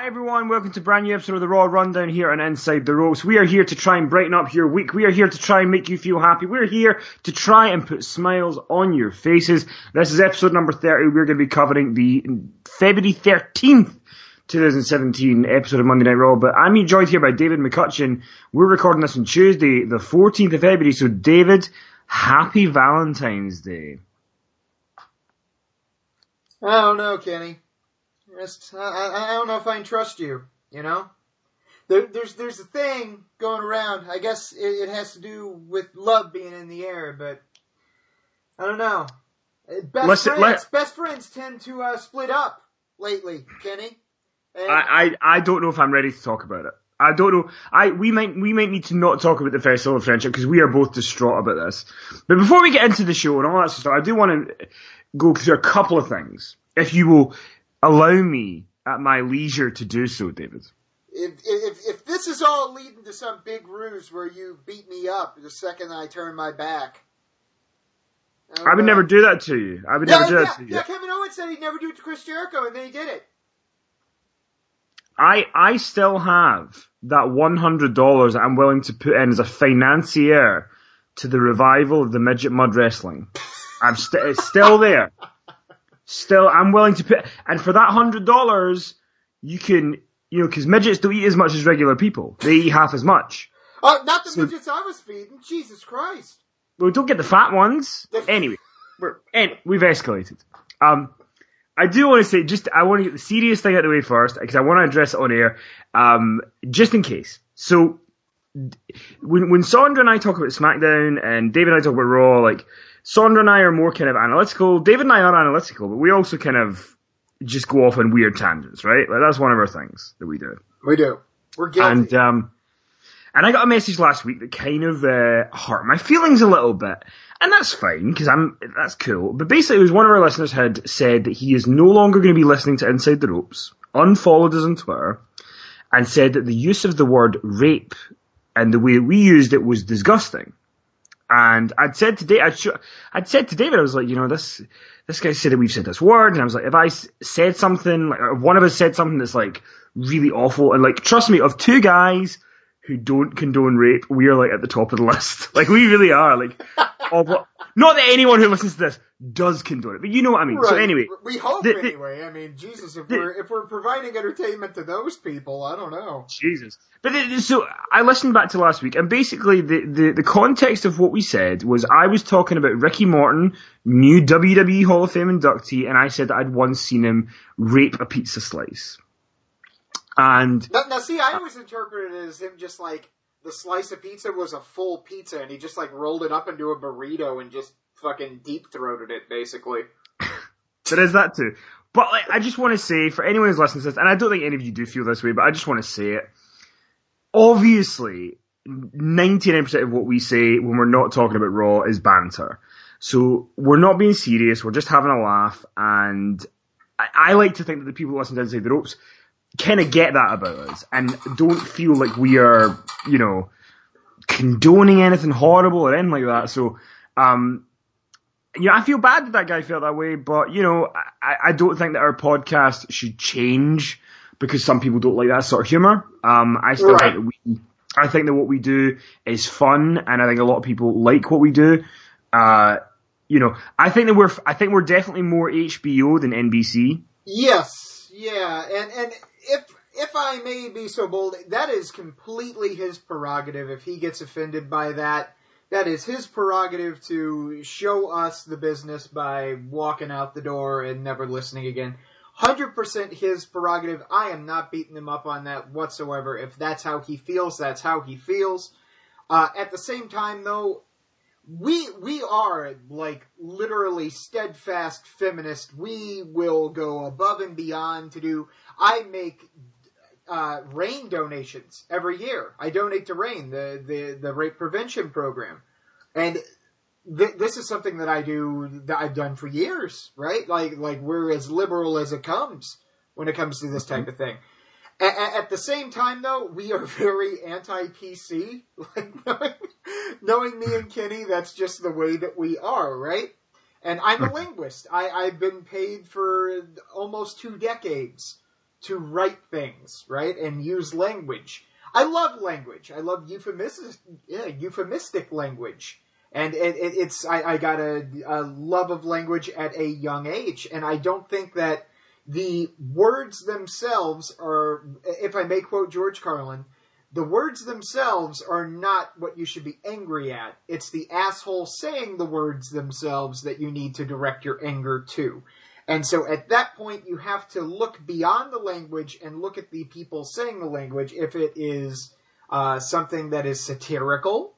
Hi everyone, welcome to a brand new episode of the Raw Rundown here on Inside the Ropes. We are here to try and brighten up your week. We are here to try and make you feel happy. We're here to try and put smiles on your faces. This is episode number 30. We're going to be covering the February 13th, 2017 episode of Monday Night Raw. But I'm joined here by David McCutcheon. We're recording this on Tuesday, the 14th of February. So David, happy Valentine's Day. I don't know, Kenny. I don't know if I can trust you, you know? There's a thing going around. I guess it has to do with love being in the air, but I don't know. Best friends tend to split up lately, Kenny. I don't know if I'm ready to talk about it. I don't know. We might need to not talk about the Festival of Friendship because we are both distraught about this. But before we get into the show and all that stuff, I do want to go through a couple of things. If you will allow me at my leisure to do so, David. If this is all leading to some big ruse where you beat me up the second I turn my back. I would never do that to you. I would never do that to you. Yeah, Kevin Owens said he'd never do it to Chris Jericho, and then he did it. I still have that $100 I'm willing to put in as a financier to the revival of the midget mud wrestling. It's still there. Still, I'm willing to put, and for that $100, you can, because midgets don't eat as much as regular people. They eat half as much. Not the midgets I was feeding. Jesus Christ. Well, don't get the fat ones. Anyway, we've escalated. I do want to say, I want to get the serious thing out of the way first, because I want to address it on air, just in case. So, when Sondra and I talk about SmackDown, and David and I talk about Raw, Sondra and I are more kind of analytical. David and I are analytical, but we also kind of just go off on weird tangents, right? That's one of our things that we do. We do. We're guilty. And I got a message last week that kind of hurt my feelings a little bit. And that's fine, because that's cool. But basically, it was one of our listeners had said that he is no longer going to be listening to Inside the Ropes, unfollowed us on Twitter, and said that the use of the word rape and the way we used it was disgusting. And I'd said to David, I was like, this guy said that we've said this word, and I was like, if I said something, if one of us said something that's really awful, and trust me, of two guys who don't condone rape, we are at the top of the list. We really are. Not that anyone who listens to this does condone it, but you know what I mean. Right. So anyway, we hope anyway. I mean, Jesus, if we're providing entertainment to those people, I don't know. Jesus. But so I listened back to last week, and basically the context of what we said was I was talking about Ricky Morton, new WWE Hall of Fame inductee, and I said that I'd once seen him rape a pizza slice. And now see, I always interpreted it as him just the slice of pizza was a full pizza, and he just rolled it up into a burrito and just fucking deep-throated it, basically. There is that too. But I just want to say, for anyone who's listening to this, and I don't think any of you do feel this way, but I just want to say it. Obviously, 99% of what we say when we're not talking about Raw is banter. So we're not being serious, we're just having a laugh, and I like to think that the people who listen to Inside the Ropes kind of get that about us and don't feel like we are, condoning anything horrible or anything like that. So, I feel bad that guy felt that way, but, I don't think that our podcast should change because some people don't like that sort of humor. I still think that what we do is fun, and I think a lot of people like what we do. I think we're definitely more HBO than NBC. Yes, yeah, and if I may be so bold, that is completely his prerogative. If he gets offended by that, that is his prerogative to show us the business by walking out the door and never listening again. 100% his prerogative. I am not beating him up on that whatsoever. If that's how he feels, that's how he feels. At the same time, though, we are literally steadfast feminists. We will go above and beyond to do. I make RAIN donations every year. I donate to RAIN, the rape prevention program, and this is something that I've done for years, right? We're as liberal as it comes when it comes to this type of thing. At the same time, though, we are very anti-PC. Knowing me and Kenny, that's just the way that we are, right? And I'm a linguist. I've been paid for almost 2 decades to write things, right, and use language. I love language. I love euphemistic language. And I got a love of language at a young age, and I don't think that the words themselves are, if I may quote George Carlin, the words themselves are not what you should be angry at. It's the asshole saying the words themselves that you need to direct your anger to. And so at that point, you have to look beyond the language and look at the people saying the language. If it is something that is satirical,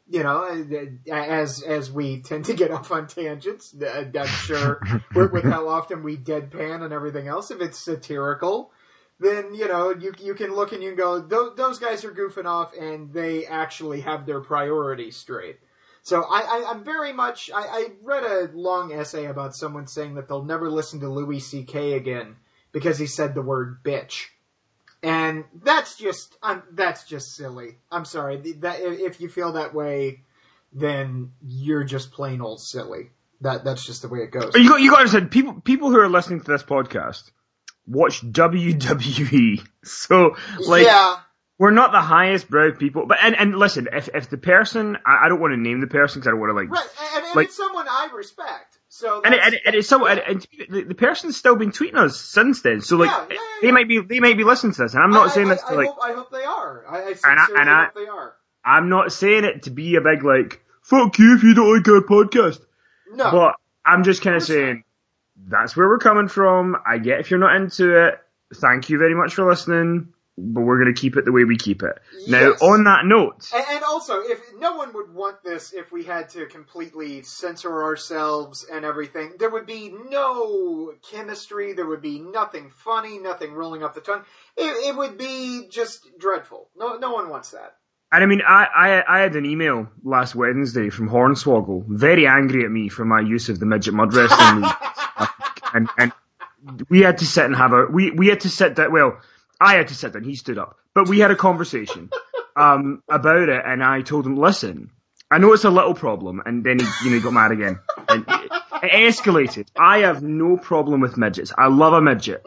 as we tend to get off on tangents, I'm sure with how often we deadpan and everything else. If it's satirical, then, you can look and you can go, those guys are goofing off and they actually have their priorities straight. So I'm very much, I read a long essay about someone saying that they'll never listen to Louis C.K. again because he said the word bitch. And that's just silly. I'm sorry. If you feel that way, then you're just plain old silly. That's just the way it goes. You got to understand, people who are listening to this podcast watch WWE. So, yeah. We're not the highest brow people, but and listen, if the person, I don't want to name the person because I don't want to right, and it's someone I respect. So and it's someone, and the person's still been tweeting us since then. So they might be listening to this, and I'm not saying this to I hope they are. I sincerely hope they are. I'm not saying it to be a big fuck you if you don't like our podcast. No, but I'm just kind of saying that's where we're coming from. I get if you're not into it. Thank you very much for listening. But we're going to keep it the way we keep it. Yes. Now, on that note... And also, if no one would want this if we had to completely censor ourselves and everything. There would be no chemistry. There would be nothing funny, nothing rolling off the tongue. It would be just dreadful. No one wants that. And I mean, I had an email last Wednesday from Hornswoggle, very angry at me for my use of the Midget Mud Wrestling League. and we had to sit and have we had to sit down, well... I had to sit down, he stood up. But we had a conversation about it, and I told him, listen, I know it's a little problem, and then he got mad again. And it escalated. I have no problem with midgets. I love a midget.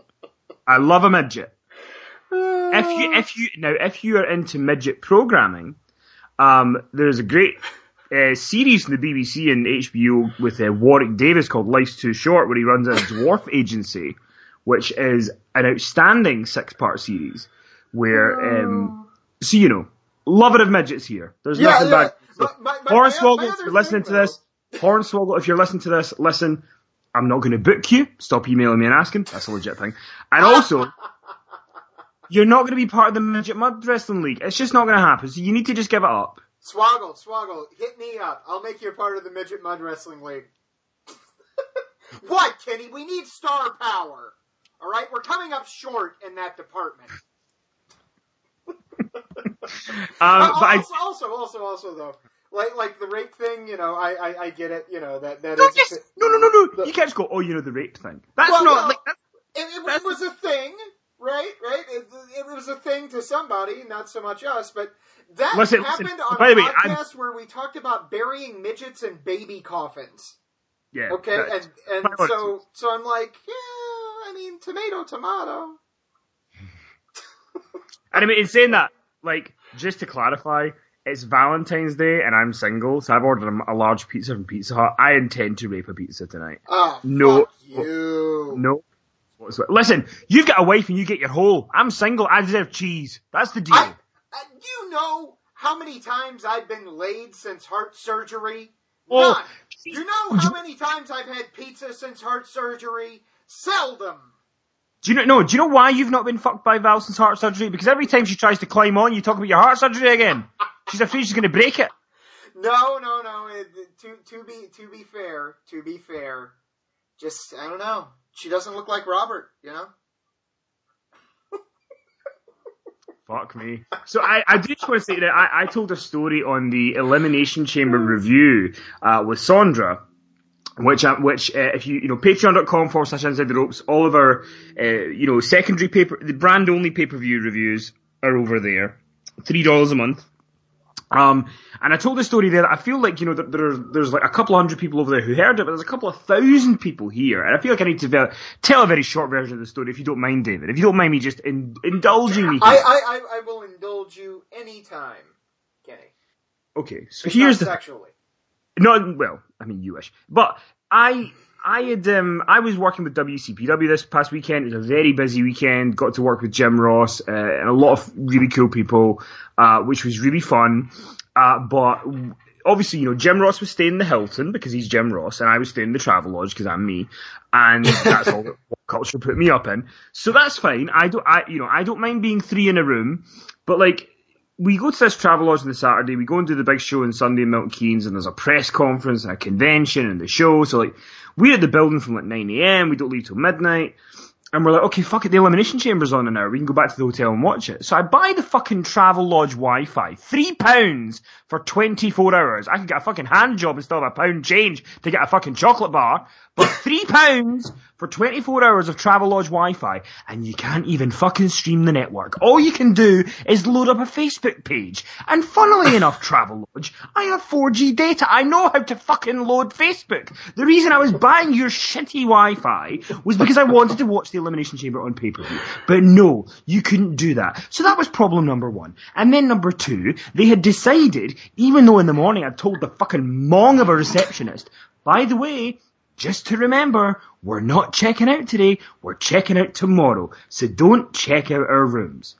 If you are into midget programming, there's a great series from the BBC and HBO with Warwick Davis called Life's Too Short, where he runs a dwarf agency, which is an outstanding 6-part series where, loving of midgets here. There's nothing bad. Hornswoggle, if you're listening to this, Hornswoggle, if you're listening to this, listen, I'm not going to book you. Stop emailing me and asking. That's a legit thing. And also, you're not going to be part of the Midget Mud Wrestling League. It's just not going to happen. So you need to just give it up. Swoggle, hit me up. I'll make you a part of the Midget Mud Wrestling League. What, Kenny? We need star power. All right, we're coming up short in that department. Also, though, like the rape thing, I get it. That no, is. Yes. No. You can't just go, the rape thing. That's it was a thing, right? It was a thing to somebody, not so much us, but that happened on a podcast where we talked about burying midgets in baby coffins. Yeah. Okay, and so I'm like, yeah, I mean, tomato. And I mean, in saying that, just to clarify, it's Valentine's Day and I'm single, so I've ordered a large pizza from Pizza Hut. I intend to rape a pizza tonight. Oh, fuck you. No. Listen, you've got a wife and you get your whole. I'm single, I deserve cheese. That's the deal. Do you know how many times I've been laid since heart surgery? Oh, none. Do you know how many times I've had pizza since heart surgery? Seldom. Do you know why you've not been fucked by Val since heart surgery? Because every time she tries to climb on, you talk about your heart surgery again. She's afraid she's going to break it. No. To be fair, just, I don't know. She doesn't look like Robert, Fuck me. So I do just want to say that I told a story on the Elimination Chamber review with Sondra, which if you patreon.com/inside the ropes, all of our secondary the brand only pay-per-view reviews are over there. $3 a month. And I told the story there that I feel like, that there's like a couple hundred people over there who heard it, but there's a couple of thousand people here. And I feel like I need to tell a very short version of the story, if you don't mind, David. If you don't mind me just indulging me. I will indulge you anytime, Kenny. Okay, so It's here's not sexually. well, I mean, you wish. But I was working with WCPW this past weekend. It was a very busy weekend. Got to work with Jim Ross and a lot of really cool people, which was really fun. But obviously, Jim Ross was staying in the Hilton because he's Jim Ross, and I was staying in the Travelodge because I'm me, and that's all that culture put me up in. So that's fine. I don't mind being three in a room, but like, we go to this Travelodge on the Saturday, we go and do the big show on Sunday in Milton Keynes, and there's a press conference and a convention and the show. So like, we're at the building from like 9 a.m, we don't leave till midnight. And we're like, okay, fuck it, the Elimination Chamber's on an hour, we can go back to the hotel and watch it. So I buy the fucking Travelodge Wi-Fi, £3 for 24 hours. I could get a fucking hand job and still have £1 change to get a fucking chocolate bar. But £3 for 24 hours of Travelodge Wi-Fi, and you can't even fucking stream the network. All you can do is load up a Facebook page. And funnily enough, Travelodge, I have 4G data. I know how to fucking load Facebook. The reason I was buying your shitty Wi-Fi was because I wanted to watch the Elimination Chamber on pay-per-view. But no, you couldn't do that. So that was problem number one. And then number two, they had decided, even though in the morning I'd told the fucking mong of a receptionist, by the way, just to remember, we're not checking out today, we're checking out tomorrow, so don't check out our rooms.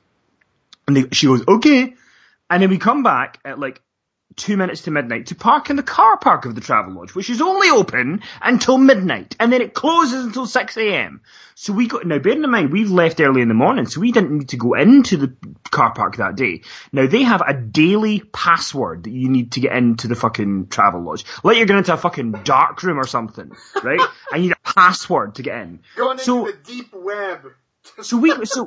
And she goes, okay. And then we come back at like 2 minutes to midnight to park in the car park of the Travelodge, which is only open until midnight, and then it closes until 6 a.m. So now bearing in mind, we've left early in the morning, so we didn't need to go into the car park that day. Now they have a daily password that you need to get into the fucking Travelodge. Like you're going into a fucking dark room or something, right? And you need a password to get in. Going into the deep web. So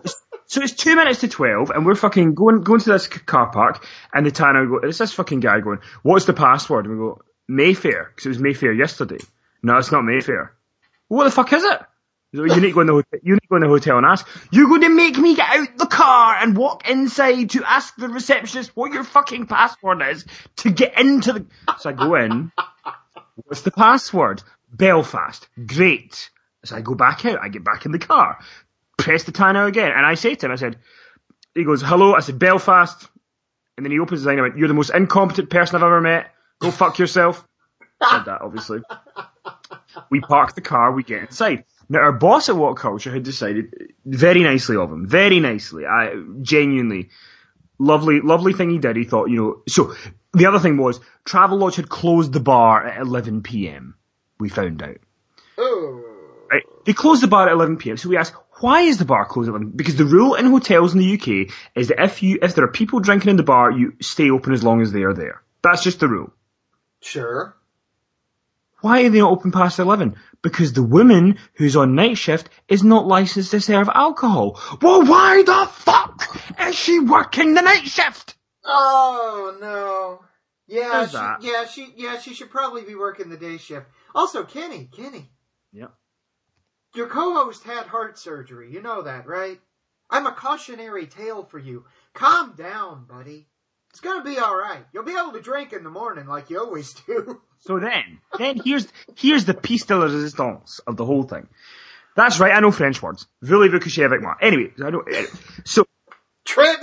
it's 2 minutes to 12, and we're fucking going to this car park, and the tanner it's this fucking guy going, what's the password? And we go, Mayfair, because it was Mayfair yesterday. No, it's not Mayfair. Well, what the fuck is it? You need to go in the hotel and ask. You're going to make me get out the car and walk inside to ask the receptionist what your fucking password is to get into the... So I go in. What's the password? Belfast. Great. So I go back out. I get back in the car. Press the tanner again. And I say to him, he goes, hello. I said, Belfast. And then he opens his eye and I went, you're the most incompetent person I've ever met. Go fuck yourself. I said that, obviously. We park the car. We get inside. Now, our boss at What Culture had decided, very nicely of him, very nicely, genuinely, lovely thing he did. He thought, so the other thing was, Travelodge had closed the bar at 11 p.m. We found out. Oh. Right? They closed the bar at 11 p.m. So we asked, why is the bar closed at 11? Because the rule in hotels in the UK is that if there are people drinking in the bar, you stay open as long as they are there. That's just the rule. Sure. Why are they not open past 11? Because the woman who's on night shift is not licensed to serve alcohol. Well, why the fuck is she working the night shift? Oh, no. Yeah, she should probably be working the day shift. Also, Kenny. Yeah. Your co-host had heart surgery. You know that, right? I'm a cautionary tale for you. Calm down, buddy. It's gonna be alright. You'll be able to drink in the morning like you always do. So then here's the piece de la resistance of the whole thing. That's right, I know French words. Voulez-vous coucher avec moi? Anyway, so... Très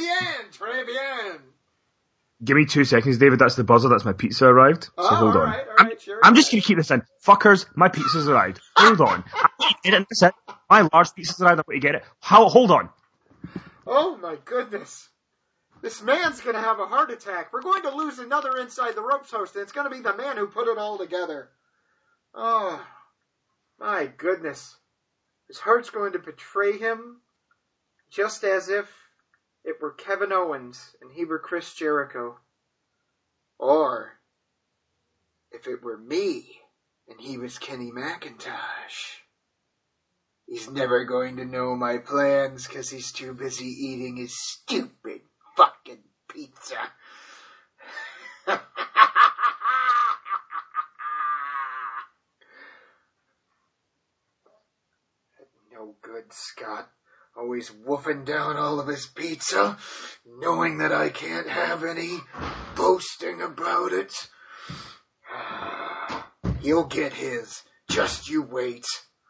bien. Give me 2 seconds, David, that's the buzzer, that's my pizza arrived. So hold on. Alright, sure. I'm just gonna keep this in. Fuckers, my pizza's arrived. Hold on. That's it. My large pizza's arrived, I'm going to get it. Hold on. Oh my goodness. This man's gonna have a heart attack. We're going to lose another Inside the Ropes host, and it's gonna be the man who put it all together. Oh, my goodness. His heart's going to betray him, just as if it were Kevin Owens and he were Chris Jericho. Or, if it were me and he was Kenny McIntosh. He's never going to know my plans because he's too busy eating his stupid fucking pizza. No good, Scott. Always wolfing down all of his pizza, knowing that I can't have any. boasting about it. He'll get his. Just you wait.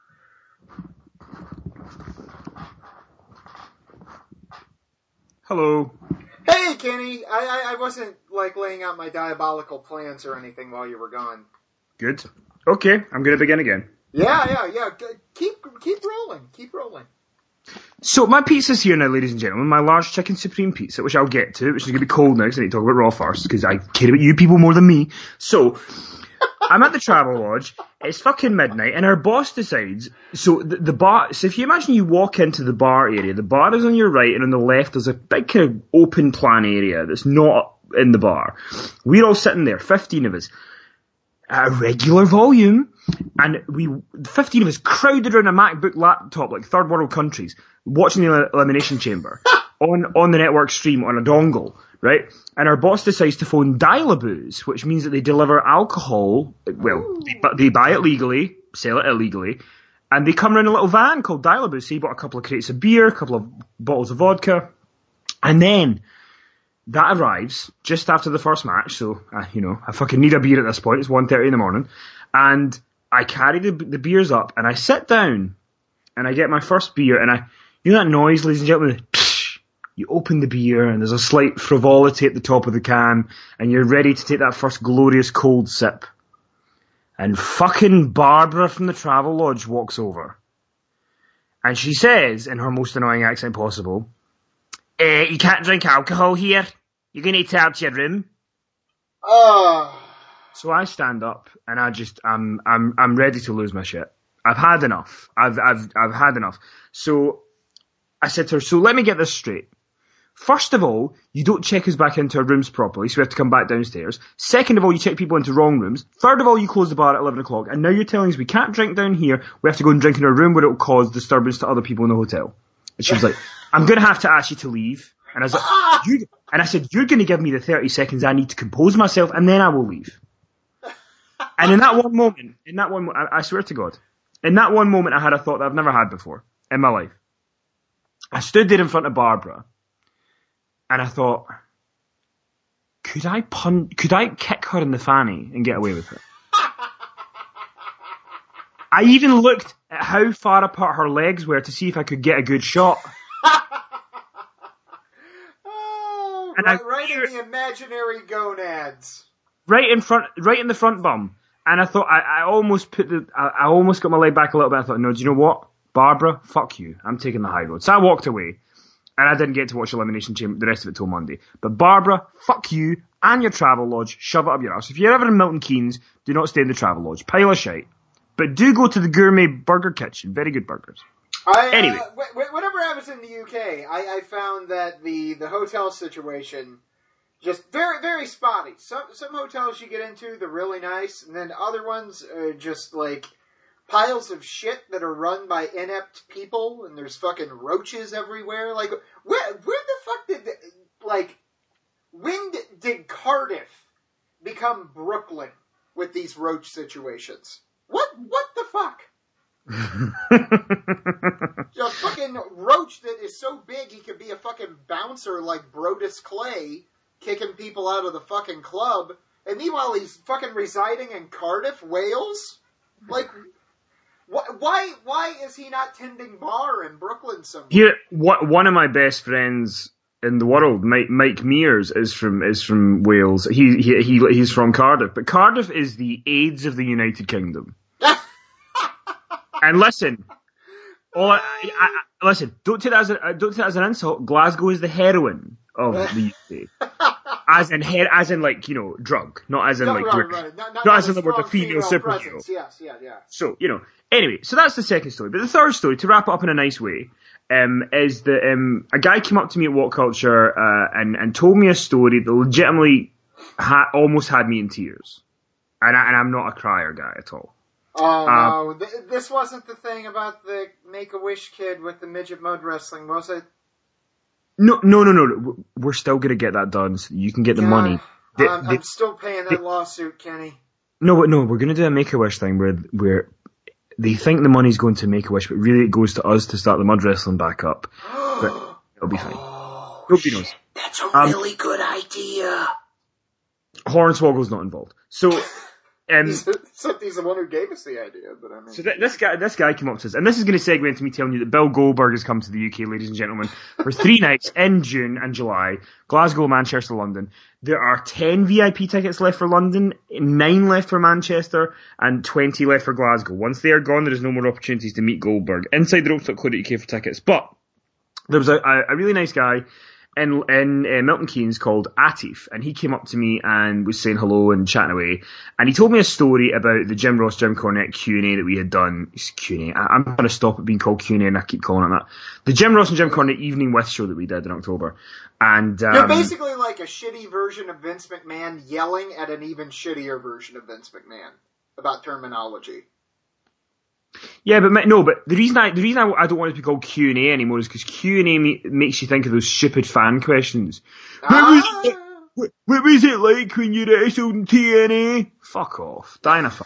Hello. Hey, Kenny. I wasn't, laying out my diabolical plans or anything while you were gone. Good. Okay, I'm going to begin again. Yeah. Keep rolling. Keep rolling. So my pizza's here now, ladies and gentlemen. My large chicken supreme pizza, which I'll get to, which is going to be cold now because I need to talk about Raw first, because I care about you people more than me. So, I'm at the Travelodge. It's fucking midnight, and our boss decides. So the bar. So if you imagine you walk into the bar area, the bar is on your right, and on the left there's a big kind of open plan area that's not in the bar. We're all sitting there, 15 of us, at a regular volume, and 15 of us crowded around a MacBook laptop like third world countries, watching the Elimination Chamber on the network stream on a dongle, right? And our boss decides to phone Dial-A-Booze, which means that they deliver alcohol. Well, they buy it legally, sell it illegally, and they come around in a little van called Dial-A-Booze. So he bought a couple of crates of beer, a couple of bottles of vodka, and then that arrives just after the first match. So, I fucking need a beer at this point. It's 1:30 in the morning, and I carry the beers up, and I sit down, and I get my first beer, and that noise, ladies and gentlemen, you open the beer, and there's a slight frivolity at the top of the can, and you're ready to take that first glorious cold sip. And fucking Barbara from the Travelodge walks over. And she says, in her most annoying accent possible, you can't drink alcohol here. You're going to need to out to your room. So I stand up, and I'm ready to lose my shit. I've had enough. I've had enough. So I said to her, so let me get this straight. First of all, you don't check us back into our rooms properly, so we have to come back downstairs. Second of all, you check people into wrong rooms. Third of all, you close the bar at 11 o'clock. And now you're telling us we can't drink down here. We have to go and drink in our room where it will cause disturbance to other people in the hotel. And she was like, I'm going to have to ask you to leave. And I was like, I said, you're going to give me the 30 seconds I need to compose myself, and then I will leave. And in that one moment, I swear to God, in that one moment I had a thought that I've never had before in my life. I stood there in front of Barbara, and I thought, could I kick her in the fanny and get away with it? I even looked at how far apart her legs were to see if I could get a good shot. And right in the imaginary gonads. Right in the front bum. And I thought, I almost got my leg back a little bit. I thought, no, do you know what? Barbara, fuck you. I'm taking the high road. So I walked away. And I didn't get to watch Elimination Chamber, the rest of it till Monday. But Barbara, fuck you and your Travelodge. Shove it up your ass. If you're ever in Milton Keynes, do not stay in the Travelodge. Pile of shite. But do go to the Gourmet Burger Kitchen. Very good burgers. Anyway. Whenever I was in the UK, I found that the hotel situation just very, very spotty. Some hotels you get into, they're really nice, and then other ones are just like piles of shit that are run by inept people, and there's fucking roaches everywhere. Like, where the fuck when did Cardiff become Brooklyn with these roach situations? What the fuck? A fucking roach that is so big he could be a fucking bouncer like Brodus Clay, kicking people out of the fucking club, and meanwhile he's fucking residing in Cardiff, Wales? Like, why is he not tending bar in Brooklyn somewhere? Here, one of my best friends in the world, Mike Mears, is from Wales. He's from Cardiff, but Cardiff is the AIDS of the United Kingdom. And listen, listen. Don't take that as an insult. Glasgow is the heroin of the UK, as in like drug, not as in like right. not as in the word of female superhero. Yes, yeah. So anyway, so that's the second story. But the third story, to wrap it up in a nice way, is that a guy came up to me at What Culture and told me a story that legitimately almost had me in tears, and I'm not a crier guy at all. Oh, no. This wasn't the thing about the Make-A-Wish kid with the midget mud wrestling, was it? No. We're still going to get that done so you can get the money. I'm still paying that lawsuit, Kenny. No, we're going to do a Make-A-Wish thing where they think the money's going to Make-A-Wish, but really it goes to us to start the mud wrestling back up. But it'll be fine. Nobody knows. That's a really good idea. Hornswoggle's not involved. So, he's the one who gave us the idea, but I mean. So this guy came up to us, and this is going to segue into me telling you that Bill Goldberg has come to the UK, ladies and gentlemen, for 3 nights in June and July, Glasgow, Manchester, London. There are 10 VIP tickets left for London, 9 left for Manchester, and 20 left for Glasgow. Once they are gone, there is no more opportunities to meet Goldberg. InsideTheRopes.co.uk for tickets. But there was a really nice guy in Milton Keynes called Atif, and he came up to me and was saying hello and chatting away, and he told me a story about the Jim Ross, Jim Cornette Q&A that we had done. Q&A. I'm going to stop it being called Q&A, and I keep calling it that. The Jim Ross and Jim Cornette Evening With show that we did in October. And you're basically like a shitty version of Vince McMahon yelling at an even shittier version of Vince McMahon about terminology. Yeah, but the reason I don't want it to be called Q&A anymore is because Q&A makes you think of those stupid fan questions. What was it like when you wrestled in TNA? Fuck off. Dynafy.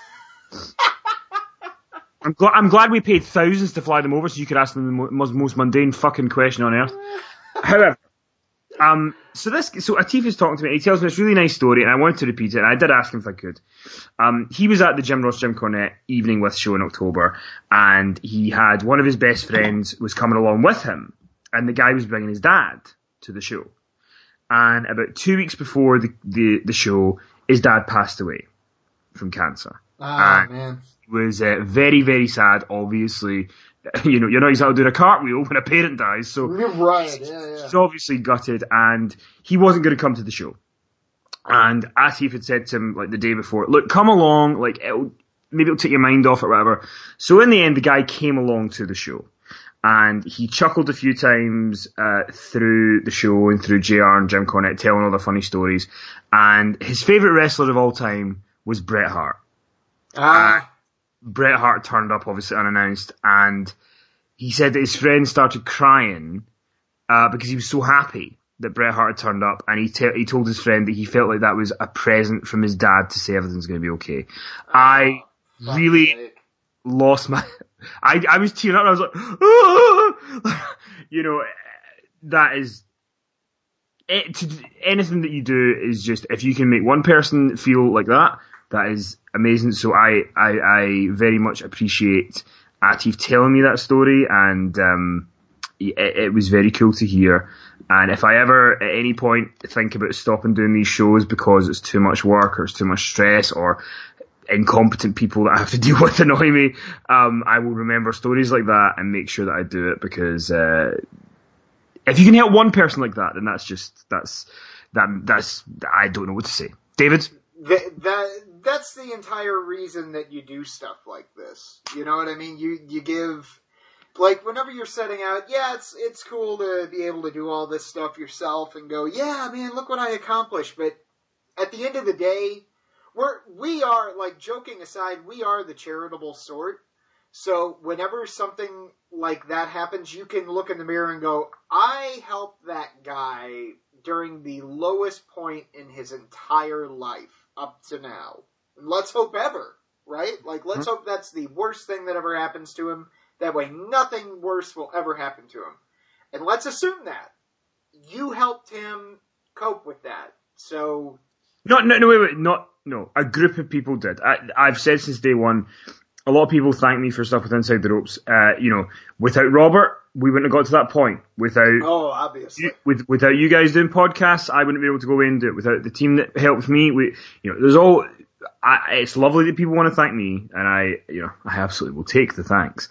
I'm glad we paid thousands to fly them over so you could ask them the most mundane fucking question on earth. However, so Atif is talking to me, he tells me this really nice story, and I wanted to repeat it, and I did ask him if I could. He was at the Jim Ross, Jim Cornette Evening With show in October, and he had one of his best friends was coming along with him, and the guy was bringing his dad to the show. And about 2 weeks before the show, his dad passed away from cancer. Man. It was very, very sad, obviously. You're not exactly doing a cartwheel when a parent dies, so right, yeah. He's obviously gutted, and he wasn't going to come to the show. And Atif had said to him like the day before, "Look, come along, like maybe it'll take your mind off it, or whatever." So in the end, the guy came along to the show, and he chuckled a few times through the show and through JR and Jim Cornette telling all the funny stories. And his favourite wrestler of all time was Bret Hart. Bret Hart turned up, obviously unannounced, and he said that his friend started crying because he was so happy that Bret Hart had turned up, and he told his friend that he felt like that was a present from his dad to say everything's going to be okay. I really lost my... I was tearing up, and I was like, ah! That is... anything that you do is just, if you can make one person feel like that is amazing. So I very much appreciate Atif telling me that story, and it was very cool to hear. And if I ever at any point think about stopping doing these shows because it's too much work or it's too much stress or incompetent people that I have to deal with annoy me, I will remember stories like that and make sure that I do it, because if you can help one person like that, then that's I don't know what to say. David? That's the entire reason that you do stuff like this. You know what I mean? You give, like, whenever you're setting out, yeah, it's cool to be able to do all this stuff yourself and go, yeah, man, look what I accomplished. But at the end of the day, we are, like, joking aside, we are the charitable sort. So whenever something like that happens, you can look in the mirror and go, I helped that guy during the lowest point in his entire life up to now. And let's hope ever, right? Like, let's hope that's the worst thing that ever happens to him. That way nothing worse will ever happen to him. And let's assume that you helped him cope with that. So... No, wait, no. A group of people did. I've said since day one, a lot of people thank me for stuff with Inside the Ropes. Without Robert, we wouldn't have got to that point. Obviously. Without you guys doing podcasts, I wouldn't be able to go away and do it. Without the team that helped me, it's lovely that people want to thank me, and I absolutely will take the thanks.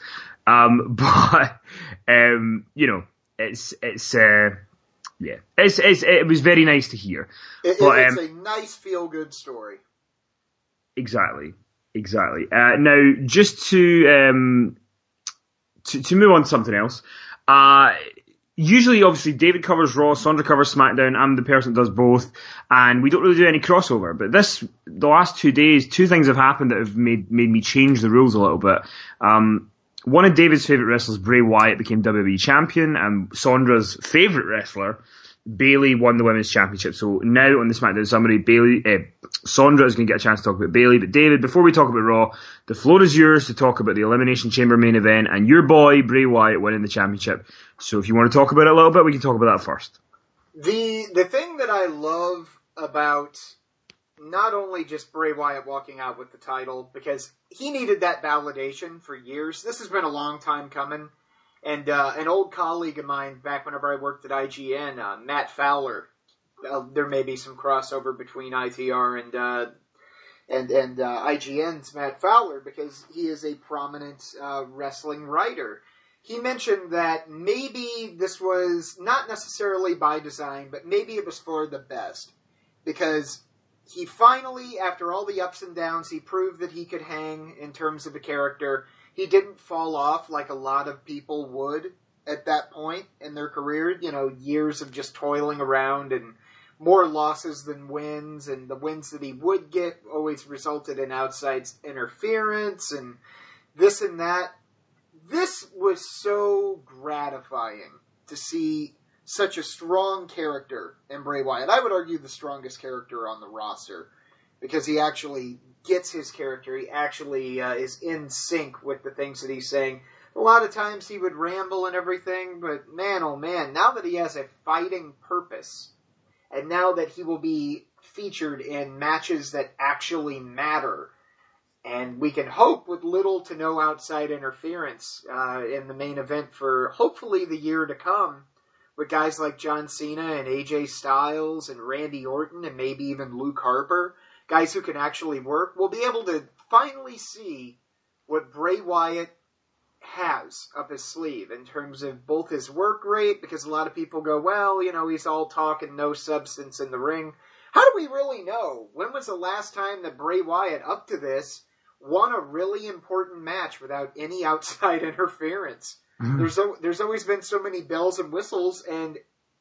It was very nice to hear. It's a nice feel-good story. Exactly. Now, just to move on to something else. Usually, obviously, David covers Raw, Sondra covers SmackDown. I'm the person that does both, and we don't really do any crossover. But the last 2 days, 2 things have happened that have made me change the rules a little bit. One of David's favourite wrestlers, Bray Wyatt, became WWE champion, and Sondra's favourite wrestler, Bayley, won the Women's Championship. So now on the SmackDown summary, Sondra is going to get a chance to talk about Bayley. But David, before we talk about Raw, the floor is yours to talk about the Elimination Chamber main event and your boy, Bray Wyatt, winning the championship. So if you want to talk about it a little bit, we can talk about that first. The thing that I love about not only just Bray Wyatt walking out with the title, because he needed that validation for years. This has been a long time coming. And an old colleague of mine, back whenever I worked at IGN, Matt Fowler, there may be some crossover between ITR and IGN's Matt Fowler, because he is a prominent wrestling writer. He mentioned that maybe this was not necessarily by design, but maybe it was for the best. Because he finally, after all the ups and downs, he proved that he could hang in terms of a character. He didn't fall off like a lot of people would at that point in their career. You know, years of just toiling around and more losses than wins, and the wins that he would get always resulted in outside interference and this and that. This was so gratifying to see such a strong character in Bray Wyatt. I would argue the strongest character on the roster, because he actually gets his character. He actually is in sync with the things that he's saying. A lot of times he would ramble and everything, but man, oh man, now that he has a fighting purpose, and now that he will be featured in matches that actually matter, and we can hope with little to no outside interference in the main event for hopefully the year to come, with guys like John Cena and AJ Styles and Randy Orton and maybe even Luke Harper, guys who can actually work, we'll be able to finally see what Bray Wyatt has up his sleeve in terms of both his work rate, because a lot of people go, well, you know, he's all talk and no substance in the ring. How do we really know? When was the last time that Bray Wyatt, up to this, won a really important match without any outside interference? There's always been so many bells and whistles, and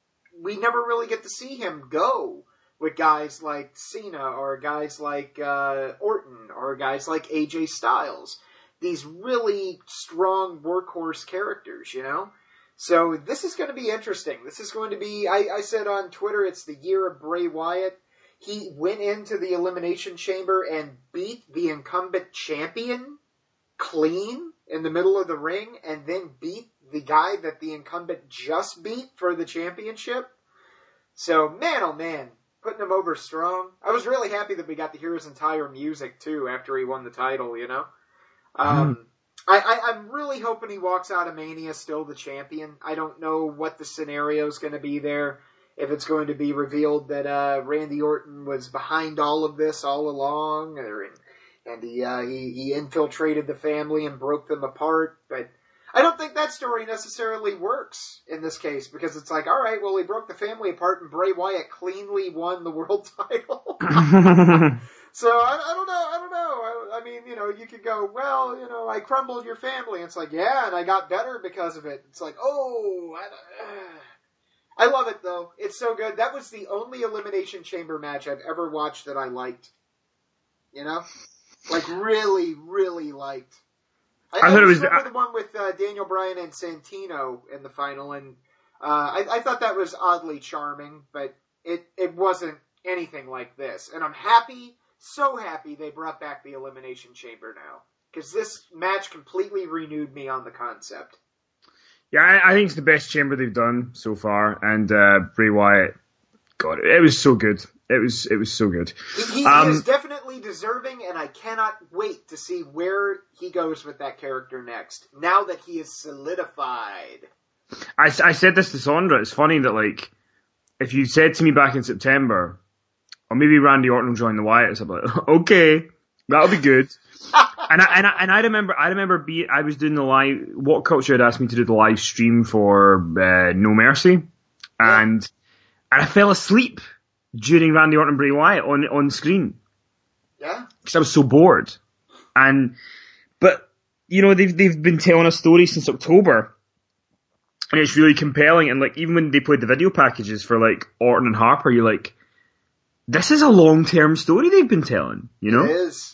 we never really get to see him go with guys like Cena or guys like Orton or guys like AJ Styles. These really strong workhorse characters, you know? So this is going to be interesting. This is going to be, I said on Twitter, it's the year of Bray Wyatt. He went into the Elimination Chamber and beat the incumbent champion clean in the middle of the ring, and then beat the guy that the incumbent just beat for the championship. So, man, oh man, putting him over strong. I was really happy that we got to hear his entire music, too, after he won the title, you know? I'm really hoping he walks out of Mania still the champion. I don't know what the scenario is going to be there. If it's going to be revealed that Randy Orton was behind all of this all along, and he infiltrated the family and broke them apart. But I don't think that story necessarily works in this case, because it's like, all right, well, he broke the family apart and Bray Wyatt cleanly won the world title. So I don't know. I mean, you know, you could go, well, you know, I crumbled your family. It's like, yeah, and I got better because of it. It's like, oh, I love it though. It's so good. That was the only Elimination Chamber match I've ever watched that I liked. You know? Like, really, really liked. I thought it was the one with Daniel Bryan and Santino in the final, and I thought that was oddly charming, but it wasn't anything like this. And I'm happy, so happy they brought back the Elimination Chamber now, because this match completely renewed me on the concept. Yeah, I think it's the best chamber they've done so far, and Bray Wyatt, God, it was so good. It was so good. He is definitely deserving, and I cannot wait to see where he goes with that character next, now that he is solidified. I said this to Sandra, it's funny that, like, if you said to me back in September, or maybe Randy Orton will join the Wyatts, I'm like, okay, that'll be good. And I remember I was doing the live, What Culture had asked me to do the live stream for No Mercy, and I fell asleep during Randy Orton and Bray Wyatt on screen. Yeah. Because I was so bored. But you know, they've been telling a story since October, and it's really compelling. And like, even when they played the video packages for like Orton and Harper, you're like, this is a long-term story they've been telling, you know? It is.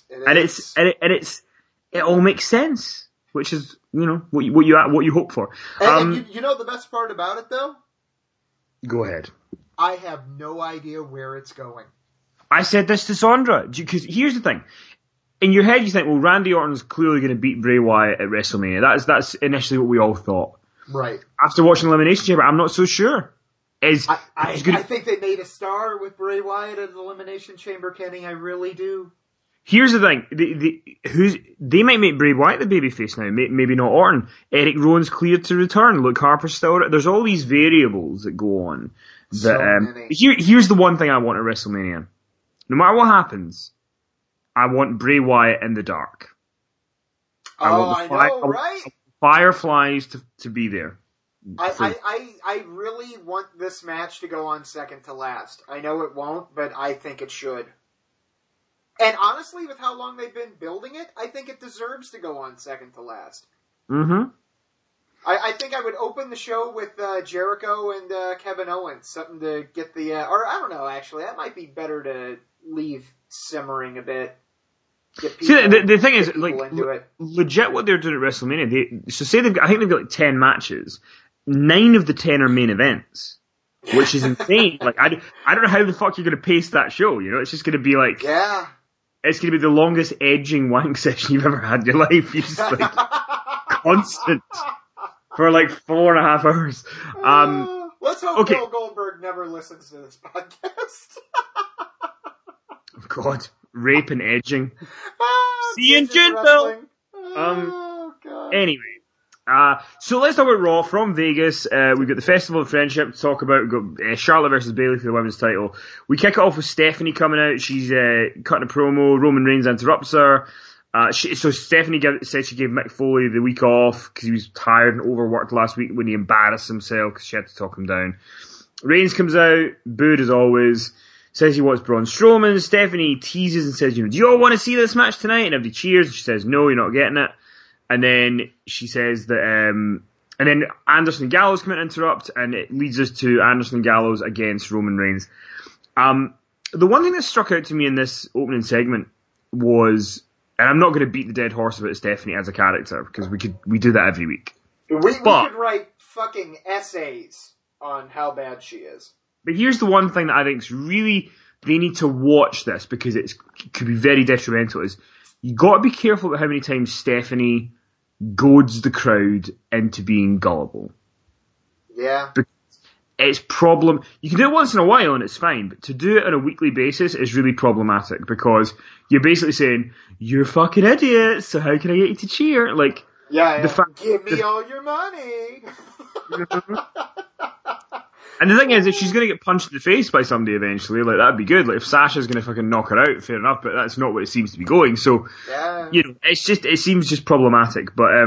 It all makes sense, which is, you know, what you hope for. And you know the best part about it, though? Go ahead. I have no idea where it's going. I said this to Sandra, because here's the thing. In your head, you think, well, Randy Orton's clearly going to beat Bray Wyatt at WrestleMania. That's initially what we all thought. Right. After watching Elimination Chamber, I'm not so sure. I think they made a star with Bray Wyatt at Elimination Chamber, Kenny. I really do. Here's the thing: they might make Bray Wyatt the babyface now. Maybe not Orton. Eric Rowan's cleared to return. Luke Harper's still. There's all these variables that go on. Here's the one thing I want at WrestleMania. No matter what happens, I want Bray Wyatt in the dark. I know, right? Fireflies to be there. I really want this match to go on second to last. I know it won't, but I think it should. And honestly, with how long they've been building it, I think it deserves to go on second to last. Mm-hmm. I think I would open the show with Jericho and Kevin Owens, something to get the... or I don't know, actually. That might be better to leave simmering a bit. See, the thing is, like, legit what they're doing at WrestleMania, I think they've got like 10 matches. 9 of the 10 are main events. Which is insane. Like, I don't know how the fuck you're going to pace that show, you know? It's just going to be like... Yeah. It's going to be the longest edging wank session you've ever had in your life. You're just like... constant. For like 4.5 hours. Let's hope Bill Goldberg never listens to this podcast. Oh God. Rape and edging. See you in June, Bill. Anyway. So let's talk about Raw from Vegas. We've got the Festival of Friendship to talk about. We've got Charlotte versus Bayley for the women's title. We kick it off with Stephanie coming out. She's cutting a promo. Roman Reigns interrupts her. So Stephanie said she gave Mick Foley the week off because he was tired and overworked last week when he embarrassed himself because she had to talk him down. Reigns comes out, booed as always, says he wants Braun Strowman. Stephanie teases and says, do you all want to see this match tonight? And everybody cheers. And she says, no, you're not getting it. And then she says that, and then Anderson and Gallows come in and interrupt, and it leads us to Anderson and Gallows against Roman Reigns. The one thing that struck out to me in this opening segment was, and I'm not going to beat the dead horse about Stephanie as a character, because we do that every week. We could write fucking essays on how bad she is. But here's the one thing that I think is really, they need to watch this, because it could be very detrimental, is you got to be careful about how many times Stephanie goads the crowd into being gullible. Yeah. Because it's you can do it once in a while and it's fine, but to do it on a weekly basis is really problematic because you're basically saying, you're fucking idiots, so how can I get you to cheer? Like, give me all your money. And the thing is, if she's going to get punched in the face by somebody eventually, like, that'd be good. Like, if Sasha's going to fucking knock her out, fair enough, but that's not what it seems to be going. So, it seems just problematic. But,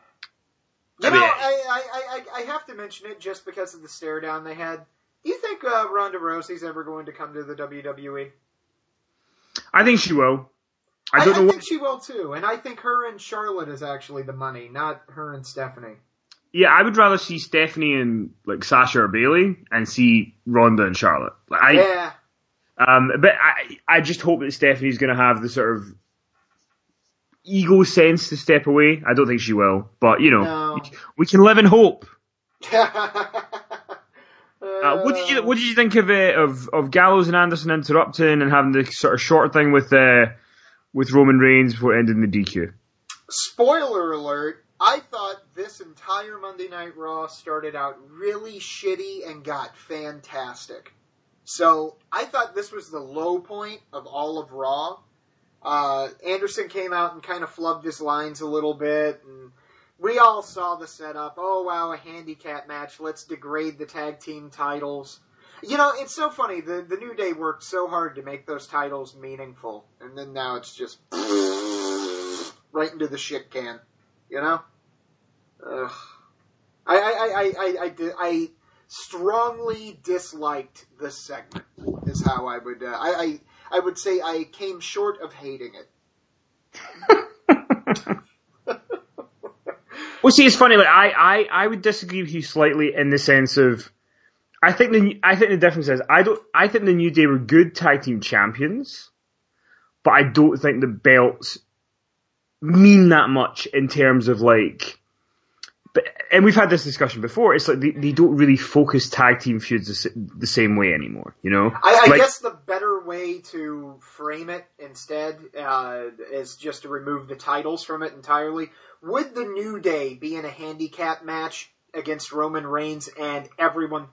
I have to mention it just because of the stare down they had. Do you think Ronda Rousey's ever going to come to the WWE? I think she will. I think she will too, and I think her and Charlotte is actually the money, not her and Stephanie. Yeah, I would rather see Stephanie and like Sasha or Bayley and see Ronda and Charlotte. But I just hope that Stephanie's going to have the sort of ego sense to step away. I don't think she will, but we can live in hope. What did you think of Gallows and Anderson interrupting and having the sort of short thing with Roman Reigns before ending the DQ? Spoiler alert. I thought this entire Monday Night Raw started out really shitty and got fantastic. So, I thought this was the low point of all of Raw. Anderson came out and kind of flubbed his lines a little bit, and we all saw the setup. Oh, wow, a handicap match. Let's degrade the tag team titles. It's so funny. The New Day worked so hard to make those titles meaningful, and then now it's just right into the shit can. Ugh. I strongly disliked this segment. Is how I would. I would say I came short of hating it. Well, see, it's funny. Like I would disagree with you slightly in the sense of I think the difference is I think the New Day were good tag team champions, but I don't think the belts mean that much in terms of like. And we've had this discussion before. It's like they don't really focus tag team feuds the same way anymore. I guess the better way to frame it instead is just to remove the titles from it entirely. Would the New Day be in a handicap match against Roman Reigns and everyone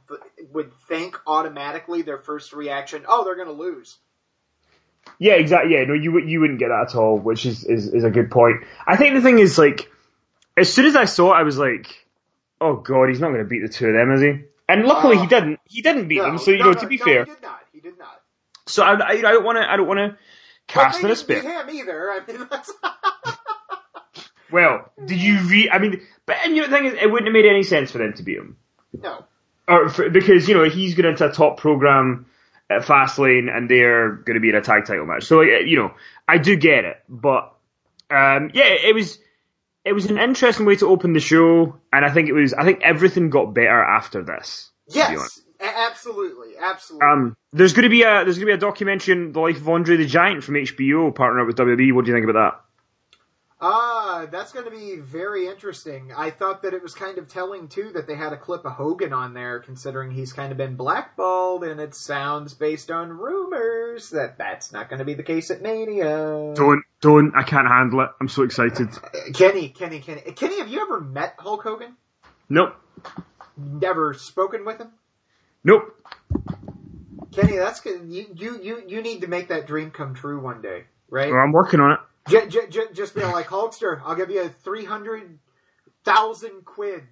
would think automatically their first reaction, oh, they're going to lose. Yeah, exactly. Yeah, no, you wouldn't get that at all, which is a good point. I think the thing is, like, as soon as I saw it, I was like, oh god, he's not going to beat the two of them, is he? And luckily he didn't. He didn't beat them. So to be fair, he did not. So I don't want to cast in a spit. But they didn't beat him either. I mean, that's. Well, did you I mean, but and the thing is, it wouldn't have made any sense for them to beat him. No. Because he's going into a top program at Fastlane, and they're going to be in a tag title match. So I do get it, but it was an interesting way to open the show, and I think everything got better after this. Yes, absolutely. There's going to be a documentary on the life of Andre the Giant from HBO, partnered up with WWE. What do you think about that? That's going to be very interesting. I thought that it was kind of telling, too, that they had a clip of Hogan on there, considering he's kind of been blackballed, and it sounds, based on rumors, that that's not going to be the case at Mania. Don't, I can't handle it. I'm so excited. Kenny, have you ever met Hulk Hogan? Nope. Never spoken with him? Nope. Kenny, that's good. You need to make that dream come true one day, right? Well, I'm working on it. Just be like, Hulkster, I'll give you 300,000 quid.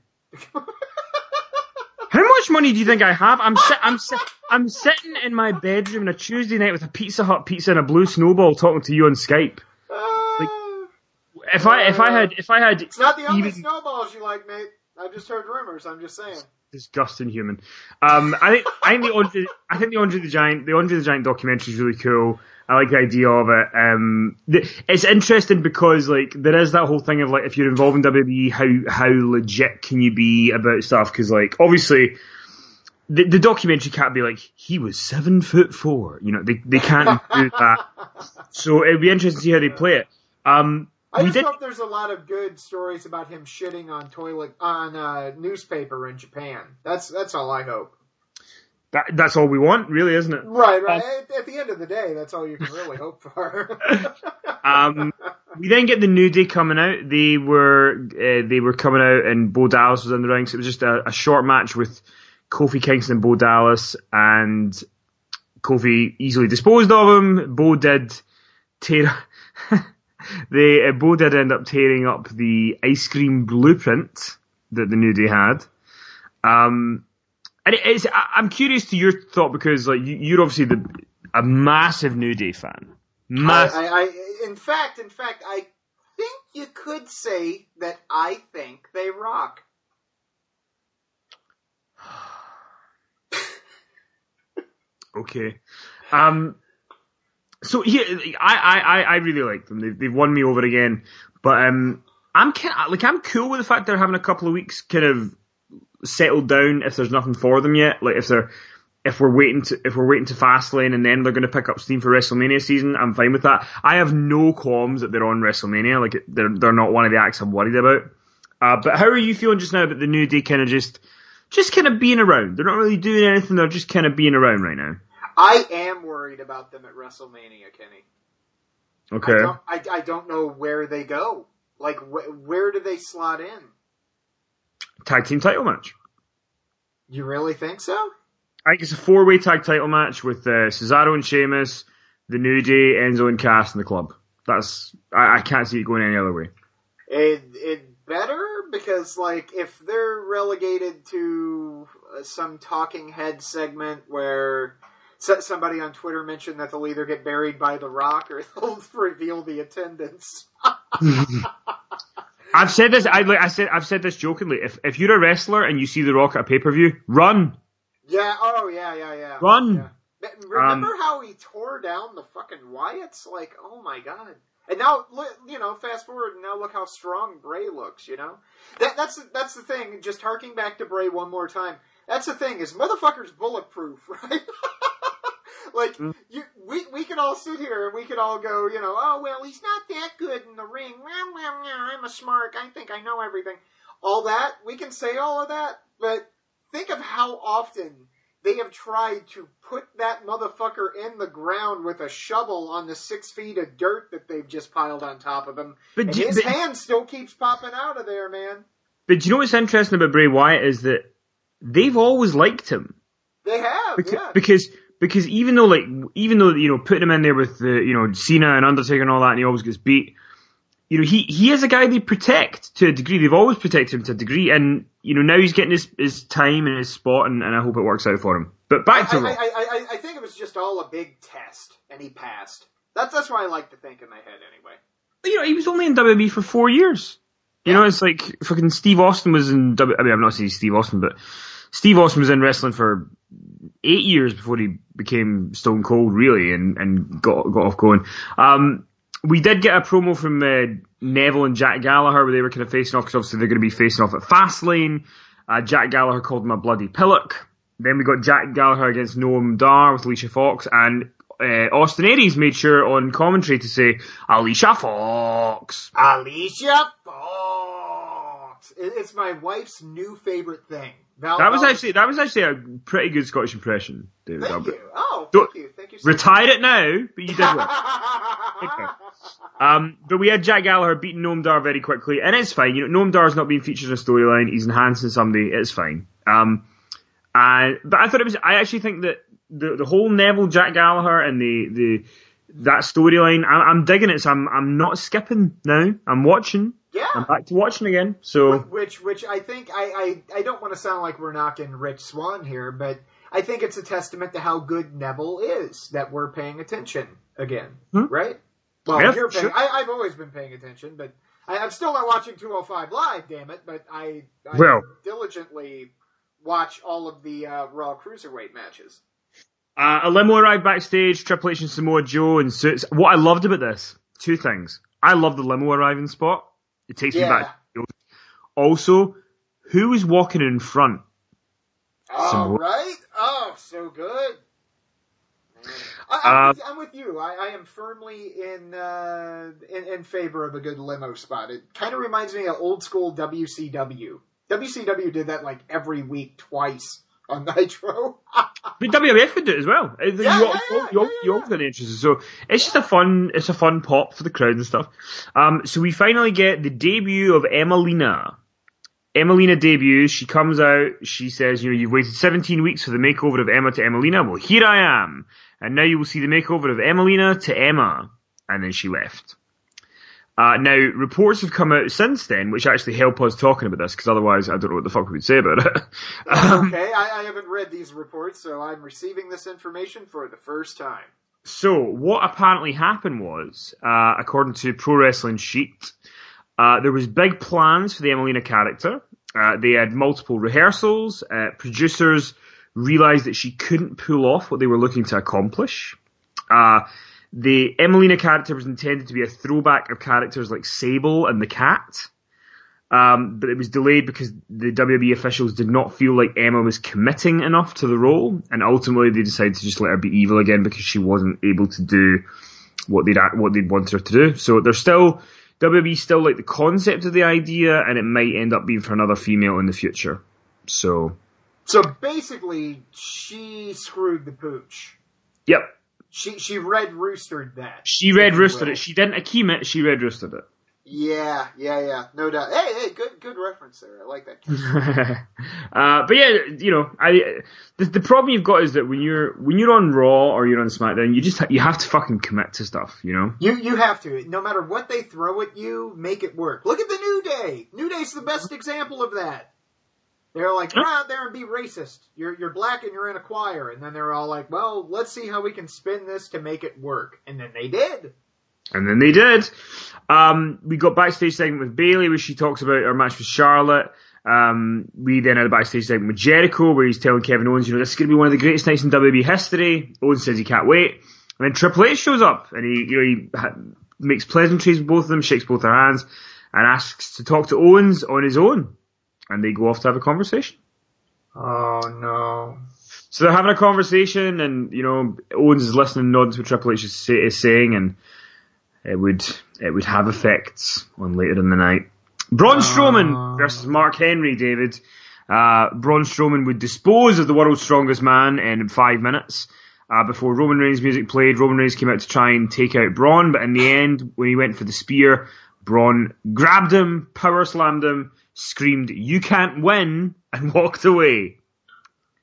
How much money do you think I have? I'm sitting in my bedroom on a Tuesday night with a Pizza Hut pizza and a blue snowball talking to you on Skype. If I had, it's not the only snowballs you like, mate. I've just heard rumors. I'm just saying. Disgusting human. I think the Andre the Giant documentary is really cool. I like the idea of it. It's interesting because like there is that whole thing of like if you're involved in WWE, how legit can you be about stuff? Because like obviously the documentary can't be like he was 7'4". They can't do that. So it'd be interesting to see how they play it. I just hope there's a lot of good stories about him shitting on newspaper in Japan. That's all I hope. That's all we want, really, isn't it? Right. At the end of the day, that's all you can really hope for. We then get the New Day coming out. They were coming out, and Bo Dallas was in the ring. So it was just a short match with Kofi Kingston and Bo Dallas, and Kofi easily disposed of him. Bo did end up tearing up the ice cream blueprint that the New Day had. And I'm curious to your thought because like you're obviously a massive New Day fan. Massive. In fact, I think you could say that I think they rock. Okay. So here, I really like them. They've won me over again, but I'm cool with the fact they're having a couple of weeks kind of settled down if there's nothing for them yet. Like if we're waiting to Fastlane and then they're going to pick up steam for WrestleMania season, I'm fine with that. I have no qualms that they're on WrestleMania. Like they're not one of the acts I'm worried about. But how are you feeling just now about the New Day kind of just kind of being around? They're not really doing anything. They're just kind of being around right now. I am worried about them at WrestleMania, Kenny. Okay. I don't know where they go. Like, where do they slot in? Tag team title match. You really think so? I think it's a 4-way tag title match with Cesaro and Sheamus, the New Day, Enzo and Cass in the club. I can't see it going any other way. It better, because like if they're relegated to some talking head segment where somebody on Twitter mentioned that they'll either get buried by The Rock or they'll reveal the attendance. I've said this. I've said this jokingly. If you're a wrestler and you see The Rock at a pay-per-view, run. Yeah. Oh yeah. Run. Yeah. Remember how he tore down the fucking Wyatts? Like, oh my god. And now, fast forward, and now look how strong Bray looks. That's the thing. Just harking back to Bray one more time. That's the thing. Is motherfucker's bulletproof, right? Like, we could all sit here and we could all go, oh, well, he's not that good in the ring. I'm a smart. I think I know everything. All that, we can say all of that, but think of how often they have tried to put that motherfucker in the ground with a shovel on the 6 feet of dirt that they've just piled on top of him. But his hand still keeps popping out of there, man. But do you know what's interesting about Bray Wyatt is that they've always liked him. They have, yeah. Because even though putting him in there with the Cena and Undertaker and all that, and he always gets beat. He is a guy they protect to a degree. They've always protected him to a degree, and now he's getting his time and his spot, and I hope it works out for him. But back to Raw. I think it was just all a big test, and he passed. That's what I like to think in my head, anyway. He was only in WWE for 4 years. It's like fucking Steve Austin was in I'm not saying Steve Austin, but Steve Austin was in wrestling for 8 years before he became Stone Cold, really, and got off going. We did get a promo from Neville and Jack Gallagher where they were kind of facing off, because obviously they're going to be facing off at Fastlane. Jack Gallagher called him a bloody pillock. Then we got Jack Gallagher against Noam Dar with Alicia Fox, and Austin Aries made sure on commentary to say, Alicia Fox. Alicia Fox. It's my wife's new favorite thing. That was actually a pretty good Scottish impression, David. Thank you. Oh, thank you. Thank you so retire it now, but you did well. Okay. But we had Jack Gallagher beating Noam Dar very quickly, and it's fine. Noam Dar's not being featured in a storyline. He's enhancing somebody. It's fine. But I thought I actually think that the whole Neville Jack Gallagher and that storyline, I'm digging it. So I'm not skipping now. I'm watching. Yeah. I'm back to watching again. So which I think I don't want to sound like we're knocking Rich Swann here, but I think it's a testament to how good Neville is that we're paying attention again, right? Well, yeah, you're paying. sure. I've always been paying attention, but I'm still not watching 205 Live. Damn it! But I diligently watch all of the Raw Cruiserweight matches. A limo arrived backstage. Triple H and Samoa Joe in suits. What I loved about this, two things. I love the limo arriving spot. It takes me back. Also, who was walking in front? Oh, right? Oh, so good. I'm with you. I am firmly in favor of a good limo spot. It kind of reminds me of old school WCW. WCW did that like every week, twice on Nitro. But WWF could do it as well. You all got interested. So it's just a fun pop for the crowd and stuff. So we finally get the debut of Emelina. Emelina debuts. She comes out. She says, you've waited 17 weeks for the makeover of Emma to Emelina. Well, here I am. And now you will see the makeover of Emelina to Emma. And then she left. Now, reports have come out since then, which actually help us talking about this, because otherwise I don't know what the fuck we would say about it. Okay, I haven't read these reports, so I'm receiving this information for the first time. So, what apparently happened was, according to Pro Wrestling Sheet, there was big plans for the Emelina character. They had multiple rehearsals. Producers realized that she couldn't pull off what they were looking to accomplish. The Emelina character was intended to be a throwback of characters like Sable and the Cat. But it was delayed because the WWE officials did not feel like Emma was committing enough to the role, and ultimately they decided to just let her be evil again because she wasn't able to do what they'd wanted her to do. So WWE still like the concept of the idea, and it might end up being for another female in the future. So basically, she screwed the pooch. Yep. She red roostered that. She red roosted it. She didn't Akeem it. She red roosted it. Yeah, no doubt. Hey, good reference there. I like that. But yeah, the problem you've got is that when you're on Raw or you're on SmackDown, you have to fucking commit to stuff, You have to. No matter what they throw at you, make it work. Look at the New Day. New Day's the best example of that. They're like, go out there and be racist. You're black and you're in a choir. And then they're all like, well, let's see how we can spin this to make it work. And then they did. We got backstage segment with Bayley where she talks about her match with Charlotte. We then had a backstage segment with Jericho where he's telling Kevin Owens, this is going to be one of the greatest nights in WWE history. Owens says he can't wait. And then Triple H shows up and he makes pleasantries with both of them, shakes both their hands, and asks to talk to Owens on his own. And they go off to have a conversation. Oh, no. So they're having a conversation, and, Owens is listening and nodding to what Triple H is saying, and it would have effects on later in the night. Braun Strowman versus Mark Henry, David. Braun Strowman would dispose of the world's strongest man in 5 minutes. Before Roman Reigns' music played, Roman Reigns came out to try and take out Braun, but in the end, when he went for the spear, Braun grabbed him, power slammed him, screamed, "You can't win," and walked away.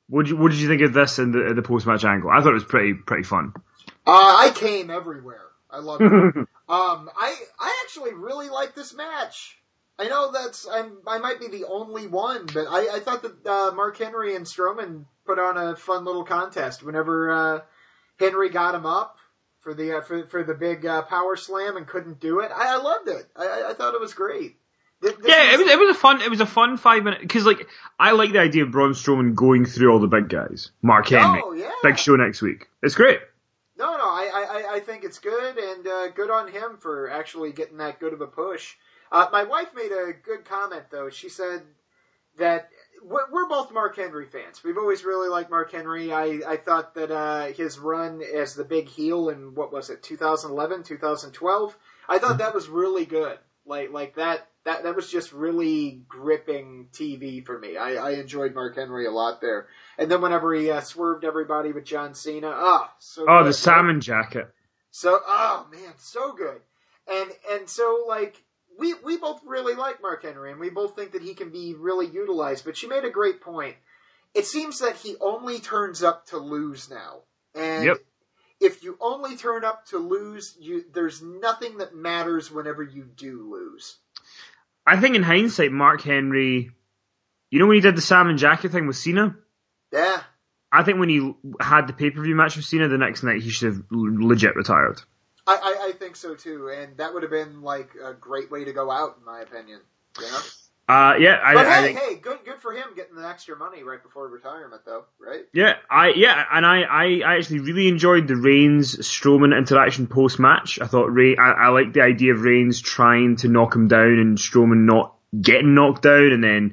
What did you think of this in the post match angle? I thought it was pretty fun. I came everywhere. I loved it. I actually really like this match. I know I might be the only one, but I thought that Mark Henry and Strowman put on a fun little contest whenever Henry got him up for the big power slam and couldn't do it. I loved it. I thought it was great. It was a fun 5 minute, because like I like the idea of Braun Strowman going through all the big guys. Mark Henry, big show next week. It's great. No, I think it's good, and good on him for actually getting that good of a push. My wife made a good comment though. She said that we're both Mark Henry fans. We've always really liked Mark Henry. I thought that his run as the big heel in, 2011, 2012, I thought that was really good. Like that was just really gripping TV for me. I enjoyed Mark Henry a lot there. And then whenever he swerved everybody with John Cena, so good, the salmon jacket. So, man, so good. And so, like, we both really like Mark Henry, and we both think that he can be really utilized. But she made a great point. It seems that he only turns up to lose now. And if you only turn up to lose, there's nothing that matters whenever you do lose. I think in hindsight, Mark Henry, when he did the salmon jacket thing with Cena? Yeah. I think when he had the pay-per-view match with Cena the next night, he should have legit retired. I think so too, and that would have been like a great way to go out, in my opinion. I think good for him getting the extra money right before retirement, though, right? I actually really enjoyed the Reigns Strowman interaction post match. I thought I liked the idea of Reigns trying to knock him down and Strowman not getting knocked down, and then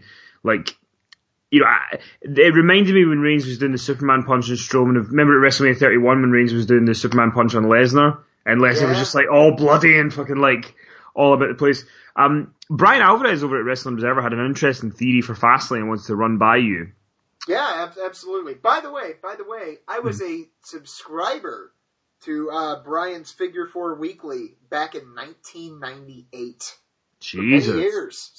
it reminded me when Reigns was doing the Superman punch on Strowman. Remember at WrestleMania 31 when Reigns was doing the Superman punch on Lesnar, and Lesnar was just like all bloody and fucking like all about the place. Brian Alvarez over at Wrestling Observer had an interesting theory for Fastlane and wants to run by you. Yeah, absolutely. By the way, I was a subscriber to Brian's Figure 4 Weekly back in 1998. Jesus. For many years.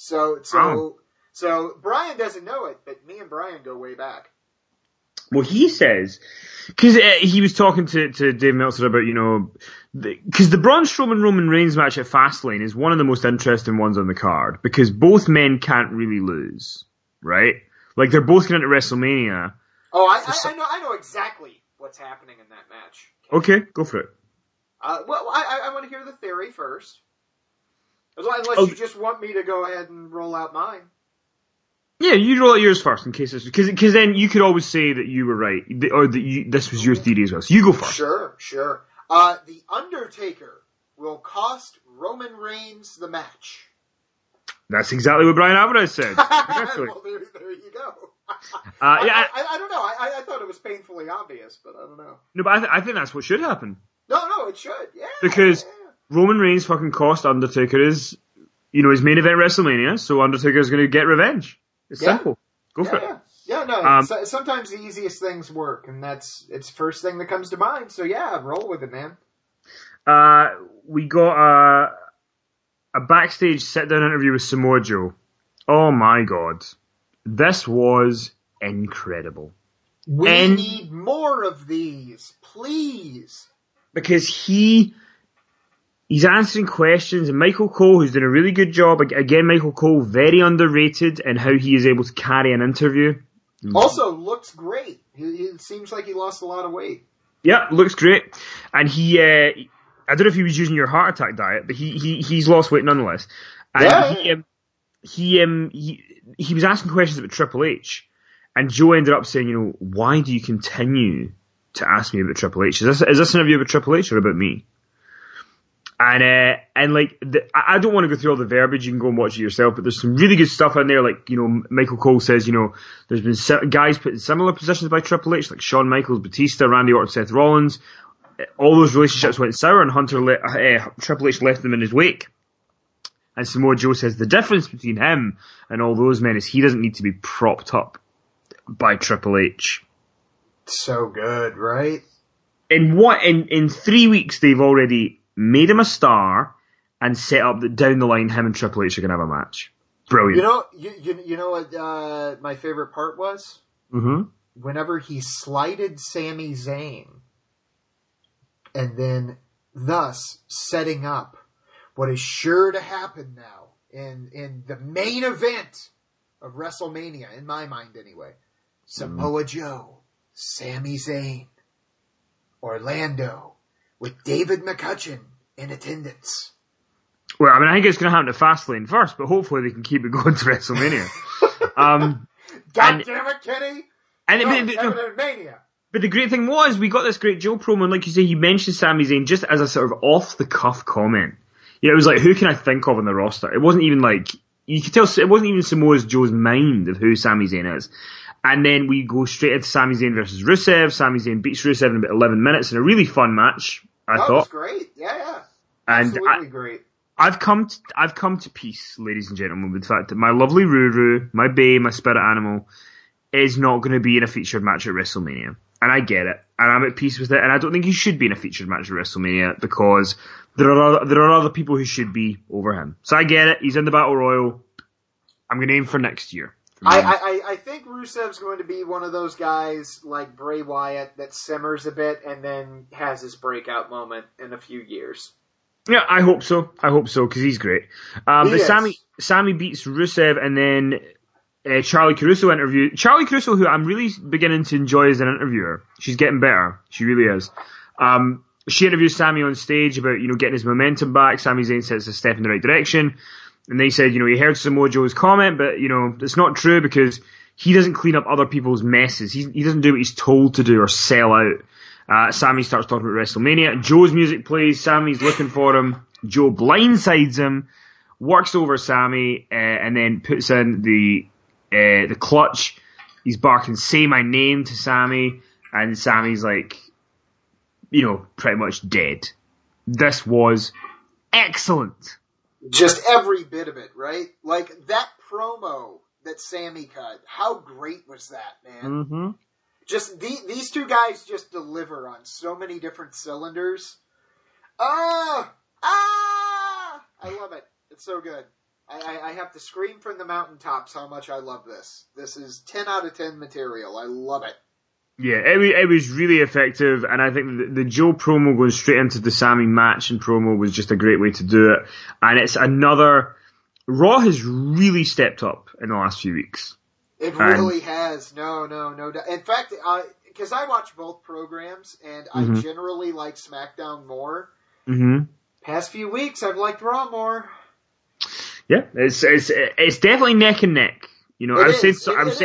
So Brian doesn't know it, but me and Brian go way back. Well, he says, because he was talking to Dave Meltzer about, because the Braun Strowman Roman Reigns match at Fastlane is one of the most interesting ones on the card, because both men can't really lose, right? Like, they're both going into WrestleMania. Oh, I know exactly what's happening in that match. Okay, go for it. I want to hear the theory first. Unless you just want me to go ahead and roll out mine. Yeah, you roll out yours first in case because then you could always say that you were right, or that this was your theory as well. So you go first. Sure. The Undertaker will cost Roman Reigns the match. That's exactly what Brian Alvarez said. Well, there you go. I don't know. I thought it was painfully obvious, but I don't know. No, but I think that's what should happen. No, it should. Yeah. Because Roman Reigns fucking cost Undertaker his main event WrestleMania, so Undertaker's going to get revenge. It's simple. Go for it. Yeah, no, sometimes the easiest things work, and it's the first thing that comes to mind, so yeah, roll with it, man. We got a backstage sit-down interview with Samoa Joe. Oh my god. This was incredible. We need more of these, please. Because he's answering questions, and Michael Cole, who's doing a really good job. Again, Michael Cole, very underrated in how he is able to carry an interview. Also, looks great. He seems like he lost a lot of weight. Yeah, looks great. And he, I don't know if he was using your heart attack diet, but he's lost weight nonetheless. And he was asking questions about Triple H. And Joe ended up saying, why do you continue to ask me about Triple H? Is this an interview about Triple H or about me? And I don't want to go through all the verbiage. You can go and watch it yourself. But there's some really good stuff in there. Like, Michael Cole says, there's been guys put in similar positions by Triple H, like Shawn Michaels, Batista, Randy Orton, Seth Rollins. All those relationships went sour, and Triple H left them in his wake. And Samoa Joe says the difference between him and all those men is he doesn't need to be propped up by Triple H. So good, right? In 3 weeks they've already made him a star and set up that down the line him and Triple H are going to have a match. Brilliant. You know what my favorite part was? Mm-hmm. whenever he slighted Sami Zayn, and then thus setting up what is sure to happen now in the main event of WrestleMania, in my mind anyway. Samoa Joe, Sami Zayn, Orlando, with David McCutcheon in attendance. Well, I mean, I think it's going to happen to Fastlane first, but hopefully they can keep it going to WrestleMania. God damn it, Kenny! Mania. But the great thing was, we got this great Joe promo, and like you say, he mentioned Sami Zayn just as a sort of off-the-cuff comment. You know, it was like, who can I think of on the roster? It wasn't even like, you could tell, it wasn't even Samoa Joe's mind of who Sami Zayn is. And then we go straight into Sami Zayn versus Rusev. Sami Zayn beats Rusev in about 11 minutes in a really fun match, I thought. That was great. Yeah. Absolutely great. I've come to peace, ladies and gentlemen, with the fact that my lovely Ruru, my bae, my spirit animal, is not going to be in a featured match at WrestleMania. And I get it. And I'm at peace with it. And I don't think he should be in a featured match at WrestleMania because there are other people who should be over him. So I get it. He's in the Battle Royal. I'm going to aim for next year. I think Rusev's going to be one of those guys like Bray Wyatt that simmers a bit and then has his breakout moment in a few years. Yeah, I hope so, because he's great. But Sami beats Rusev, and then Charlie Caruso interviewed. Charlie Caruso, who I'm really beginning to enjoy as an interviewer. She's getting better. She really is. She interviews Sami on stage about, getting his momentum back. Sami Zayn says it's a step in the right direction. And they said, he heard Samoa Joe's comment, but, it's not true because he doesn't clean up other people's messes. He doesn't do what he's told to do or sell out. Sami starts talking about WrestleMania. Joe's music plays. Sami's looking for him. Joe blindsides him, works over Sami, and then puts in the clutch. He's barking, "Say my name" to Sami, and Sami's like, pretty much dead. This was excellent. Just every bit of it, right? Like that promo that Sami cut. How great was that, man? Mm-hmm. Just these two guys just deliver on so many different cylinders. I love it. It's so good. I have to scream from the mountaintops how much I love this. This is 10 out of 10 material. I love it. Yeah, it was really effective, and I think the Joe promo going straight into the Sami match and promo was just a great way to do it. And it's another... Raw has really stepped up in the last few weeks. It really has. No. In fact, because I watch both programs, and mm-hmm. I generally like SmackDown more. Mm-hmm. Past few weeks, I've liked Raw more. Yeah, it's definitely neck and neck. It's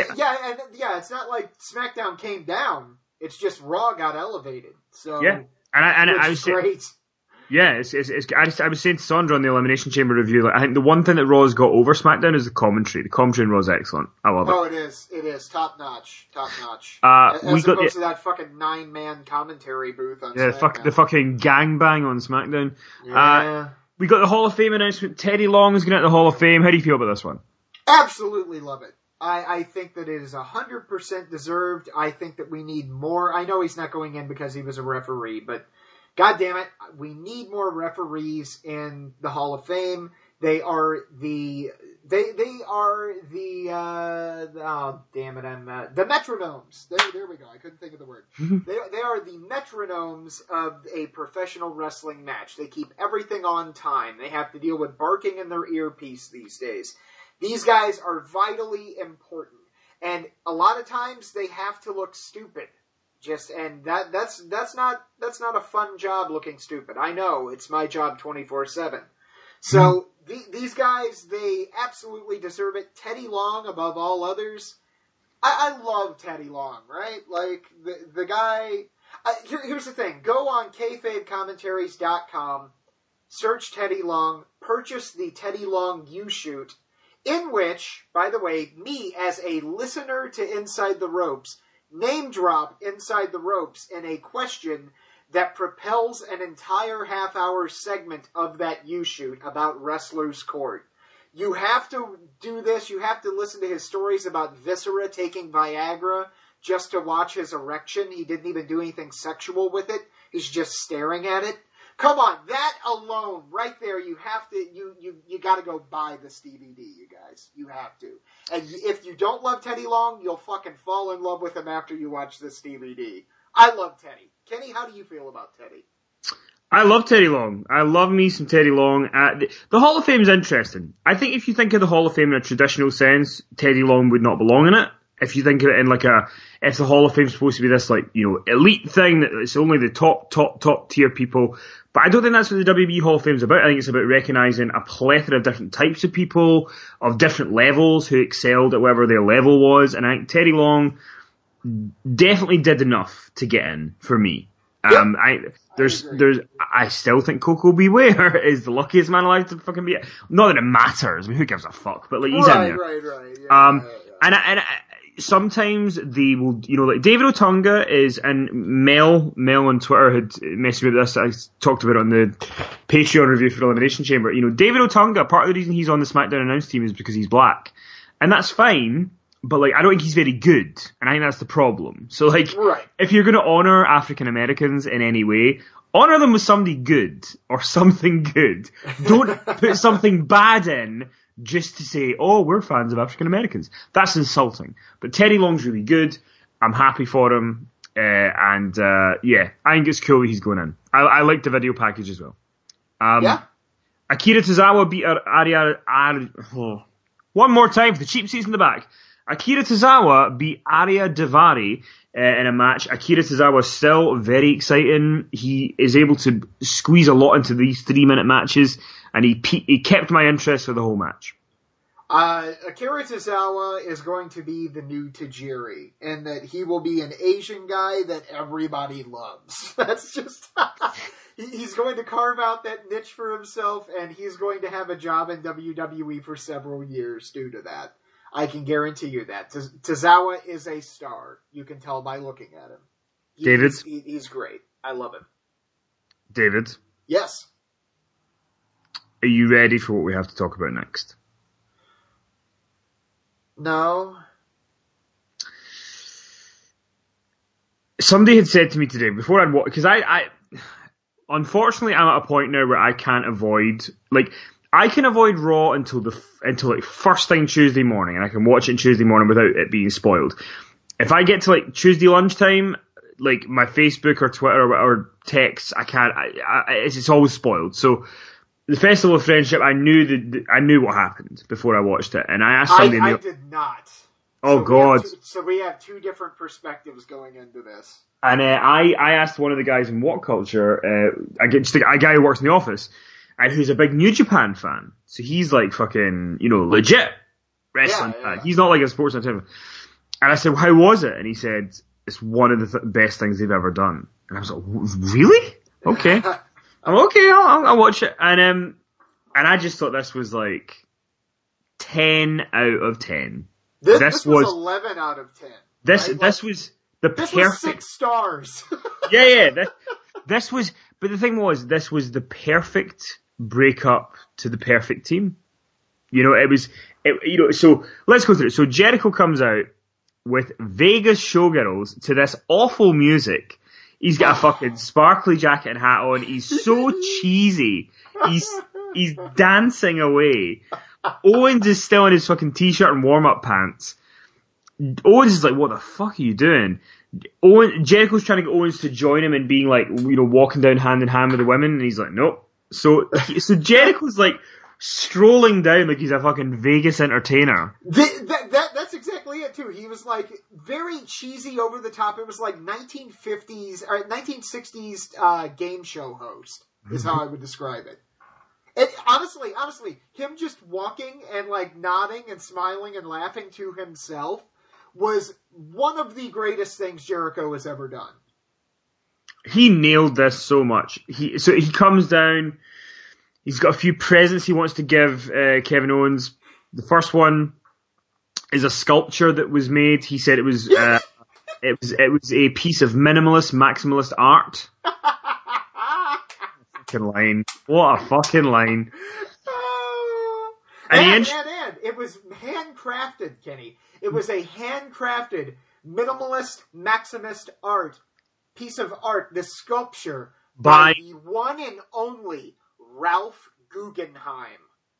not like SmackDown came down. It's just Raw got elevated. So yeah, and I was great. Yeah, I was saying to Sandra on the Elimination Chamber review, I think the one thing that Raw's got over SmackDown is the commentary. The commentary in Raw's excellent. I love it. Oh, it is top notch. As opposed to that fucking 9-man commentary booth on SmackDown. The fucking gangbang on SmackDown. Yeah. We got the Hall of Fame announcement. Teddy Long is going to the Hall of Fame. How do you feel about this one? Absolutely love it. I think that it is 100% deserved. I think that we need more. I know he's not going in because he was a referee, but God damn it, we need more referees in the Hall of Fame. They are the metronomes. There we go. I couldn't think of the word. They are the metronomes of a professional wrestling match. They keep everything on time. They have to deal with barking in their earpiece these days. These guys are vitally important, and a lot of times they have to look stupid. That's not a fun job looking stupid. I know it's my job 24/7. So these guys, they absolutely deserve it. Teddy Long above all others. I love Teddy Long, right? Like the guy. Here's the thing: go on kayfabecommentaries.com, search Teddy Long, purchase the Teddy Long U-Shoot, in which, by the way, me as a listener to Inside the Ropes, name drop Inside the Ropes in a question that propels an entire half-hour segment of that U-Shoot about Wrestler's Court. You have to do this. You have to listen to his stories about Viscera taking Viagra just to watch his erection. He didn't even do anything sexual with it. He's just staring at it. Come on, that alone, right there, you have to, you gotta go buy this DVD, you guys. You have to. And if you don't love Teddy Long, you'll fucking fall in love with him after you watch this DVD. I love Teddy. Kenny, how do you feel about Teddy? I love Teddy Long. I love me some Teddy Long. The Hall of Fame is interesting. I think if you think of the Hall of Fame in a traditional sense, Teddy Long would not belong in it. If you think of it in if the Hall of Fame is supposed to be this elite thing that it's only the top tier people. But I don't think that's what the WB Hall of Fame is about. I think it's about recognising a plethora of different types of people, of different levels, who excelled at whatever their level was. And I think Teddy Long definitely did enough to get in for me. I still think Coco Beware is the luckiest man alive to fucking be it. Not that it matters. I mean, who gives a fuck? But he's in there. Right. Yeah. Sometimes they will, like David Otunga is, and Mel on Twitter had messaged me with this. I talked about it on the Patreon review for Elimination Chamber. David Otunga, part of the reason he's on the SmackDown announce team is because he's black, and that's fine. But I don't think he's very good, and I think that's the problem. So if you're going to honor African Americans in any way, honor them with somebody good or something good. Don't put something bad in just to say, oh, we're fans of African Americans. That's insulting. But Teddy Long's really good. I'm happy for him. I think it's cool that he's going in. I like the video package as well. Akira Tozawa beat one more time for the cheap seats in the back. Akira Tozawa beat Arya Daivari in a match. Akira Tozawa is still very exciting. He is able to squeeze a lot into these 3-minute matches, and he kept my interest for the whole match. Akira Tozawa is going to be the new Tajiri, and that he will be an Asian guy that everybody loves. That's just... He's going to carve out that niche for himself, and he's going to have a job in WWE for several years due to that. I can guarantee you that. Tozawa is a star. You can tell by looking at him. He's great. I love him. David? Yes. Are you ready for what we have to talk about next? No. Somebody had said to me today, before I'd watch, because I unfortunately I'm at a point now where I can't avoid, I can avoid Raw until first thing Tuesday morning, and I can watch it Tuesday morning without it being spoiled. If I get to Tuesday lunchtime, my Facebook or Twitter or texts, I can't. It's always spoiled. So the Festival of Friendship, I knew what happened before I watched it, and I asked somebody. I did not. Oh God! So we have two different perspectives going into this. And I asked one of the guys in What Culture, a guy who works in the office, and who's a big New Japan fan. So he's fucking, legit wrestling fan. He's not a sports fan. And I said, well, how was it? And he said, it's one of the best things they've ever done. And I was like, really? Okay. I'm okay, I'll watch it. And I just thought this was 10 out of 10. This was 11 out of 10. This was the perfect... This was 6 stars. Yeah. This was... But the thing was, this was the perfect breakup to the perfect team. So let's go through it. So Jericho comes out with Vegas Showgirls to this awful music. He's got a fucking sparkly jacket and hat on. He's so cheesy. He's dancing away. Owens is still in his fucking t-shirt and warm-up pants. Owens is like, what the fuck are you doing? Jericho's trying to get Owens to join him and being walking down hand in hand with the women, and he's like, nope. So Jericho's strolling down like he's a fucking Vegas entertainer. That's exactly it too. He was very cheesy, over the top. It was 1950s or 1960s game show host is how I would describe it. And honestly, him just walking and nodding and smiling and laughing to himself was one of the greatest things Jericho has ever done. He nailed this so much. He comes down. He's got a few presents he wants to give Kevin Owens. The first one is a sculpture that was made. He said it was a piece of minimalist, maximalist art. Fucking line. What a fucking line. And it was handcrafted, Kenny. It was a handcrafted, minimalist, maximist piece of art, this sculpture by the one and only Ralph Guggenheim.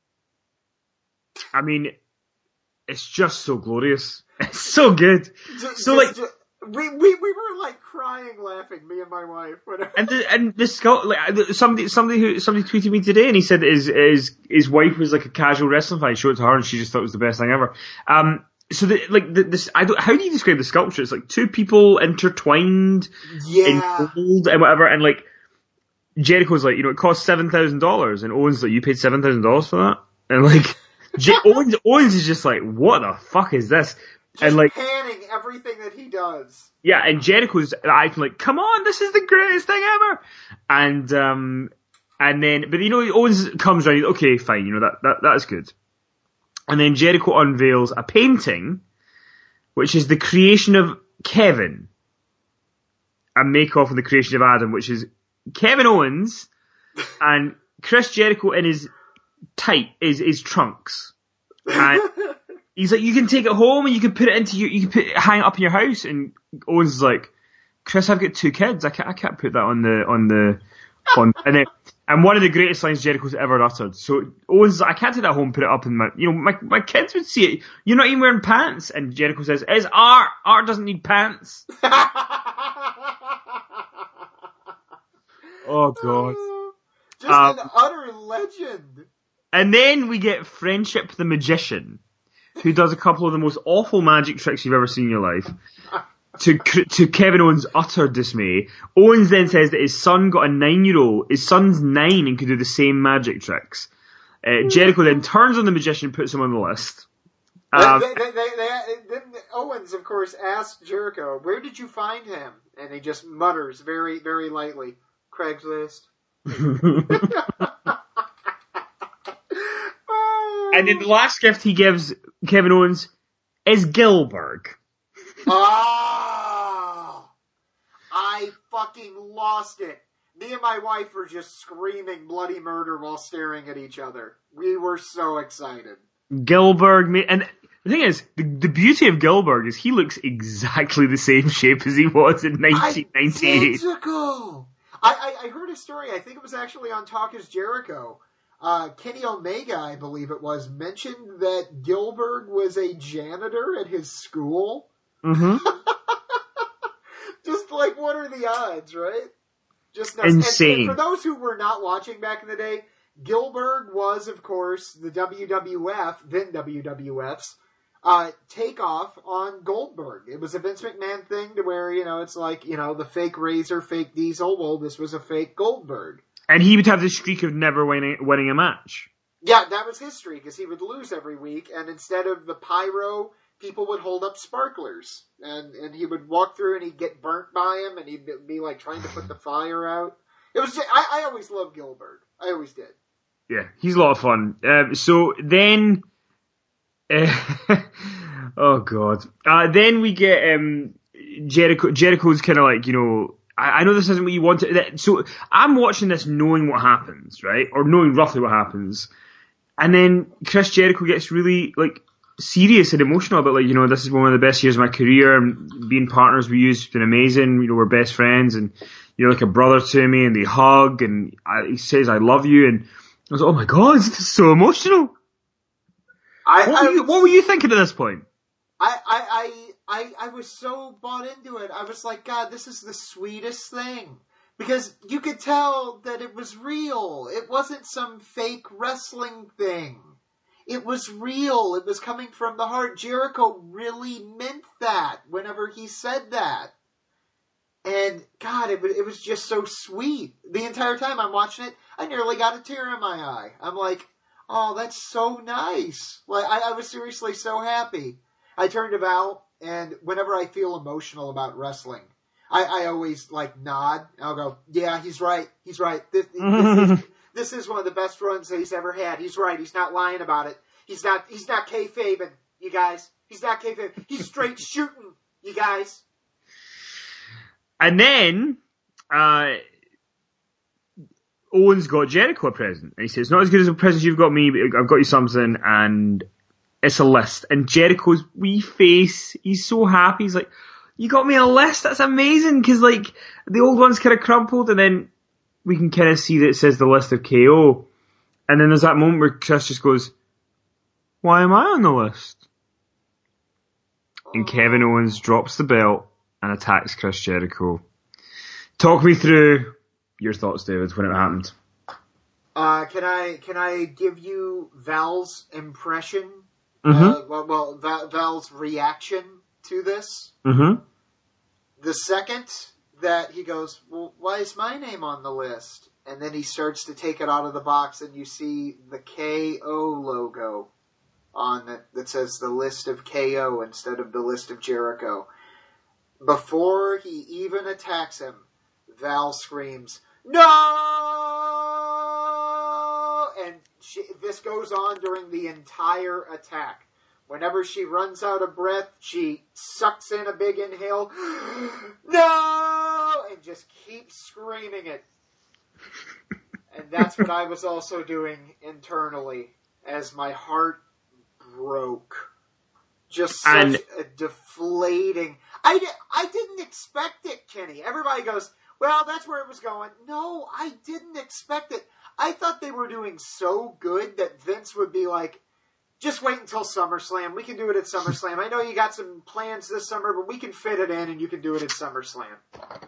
I mean, it's just so glorious. It's so good. We were like crying, laughing, me and my wife. And the skull, like somebody tweeted me today, and he said his wife was like a casual wrestling fan. He showed it to her, and she just thought it was the best thing ever. So how do you describe the sculpture? It's like two people intertwined in gold and whatever, and like Jericho's like, it cost $7,000, and Owens like, you paid $7,000 for that, and like Owens is just like, what the fuck is this? Just and like panning everything that he does. Yeah, and Jericho's acting like, come on, this is the greatest thing ever. And then, but Owens comes around, okay, fine, that's good. And then Jericho unveils a painting, which is the creation of Kevin. A make-off of the creation of Adam, which is Kevin Owens and Chris Jericho in his his trunks. And he's like, you can take it home and you can put it hang it up in your house. And Owens is like, Chris, I've got 2 kids. I can't put that on and one of the greatest lines Jericho's ever uttered. So Owens is like, I can't take that home and put it up in my kids would see it. You're not even wearing pants. And Jericho says, it's art. Art doesn't need pants. Oh God. Just an utter legend. And then we get Friendship the Magician, who does a couple of the most awful magic tricks you've ever seen in your life. To Kevin Owens' utter dismay. Owens then says that his son got a 9-year-old. His son's 9 and could do the same magic tricks. Jericho then turns on the magician and puts him on the list. Owens, of course, asks Jericho, where did you find him? And he just mutters very, very lightly, Craigslist. And then the last gift he gives Kevin Owens is Gillberg. Oh! I fucking lost it. Me and my wife were just screaming bloody murder while staring at each other. We were so excited. Gillberg, and the thing is, the beauty of Gillberg is he looks exactly the same shape as he was in 1998. Identical! I heard a story, I think it was actually on Talk is Jericho. Kenny Omega, I believe it was, mentioned that Gillberg was a janitor at his school. Mm-hmm. Just like, what are the odds, right? Just nuts. Insane. And for those who were not watching back in the day, Gillberg was, of course, the WWF, then WWF's, takeoff on Goldberg. It was a Vince McMahon thing to where, it's like, the fake Razor, fake Diesel. Well, this was a fake Goldberg. And he would have the streak of never winning a match. Yeah, that was his streak, because he would lose every week, and instead of the pyro, people would hold up sparklers. And he would walk through and he'd get burnt by him, and he'd be like trying to put the fire out. It was just, I always loved Gillberg. I always did. Yeah, he's a lot of fun. So then, oh God. Then we get Jericho. Jericho's kind of like, I know this isn't what you wanted. So I'm watching this knowing what happens, right? Or knowing roughly what happens. And then Chris Jericho gets really, serious and emotional about, this is one of the best years of my career, and being partners with you has been amazing. We're best friends, and you're like a brother to me, and they hug, and he says, I love you, and I was like, oh my God, this is so emotional. What were you thinking at this point? I was so bought into it. I was like, God, this is the sweetest thing. Because you could tell that it was real. It wasn't some fake wrestling thing. It was real. It was coming from the heart. Jericho really meant that whenever he said that. And, God, it was just so sweet. The entire time I'm watching it, I nearly got a tear in my eye. I'm like, oh, that's so nice. I was seriously so happy. I turned to Val, and whenever I feel emotional about wrestling, I always, nod. I'll go, yeah, he's right. He's right. This is one of the best runs that he's ever had. He's right. He's not lying about it. He's not kayfabing, you guys. He's not kayfabing. He's straight shooting, you guys. And then, Owens got Jericho a present. And he says, not as good as a present you've got me, but I've got you something, and it's a list. And Jericho's wee face, he's so happy. He's like, you got me a list? That's amazing. Because, the old one's kind of crumpled, and then we can kind of see that it says the list of KO. And then there's that moment where Chris just goes, why am I on the list? And Kevin Owens drops the belt and attacks Chris Jericho. Talk me through your thoughts, David, when it happened. Can I give you Val's impression? Mm-hmm. Val's reaction to this? Mm-hmm. The second that he goes, well, why is my name on the list? And then he starts to take it out of the box, and you see the KO logo on it that says the list of KO instead of the list of Jericho. Before he even attacks him, Val screams, no! And this goes on during the entire attack. Whenever she runs out of breath, she sucks in a big inhale, no! And just keeps screaming it. And that's what I was also doing internally as my heart broke. Just such a deflating... I didn't expect it, Kenny. Everybody goes, well, that's where it was going. No, I didn't expect it. I thought they were doing so good that Vince would be like, just wait until SummerSlam. We can do it at SummerSlam. I know you got some plans this summer, but we can fit it in and you can do it at SummerSlam.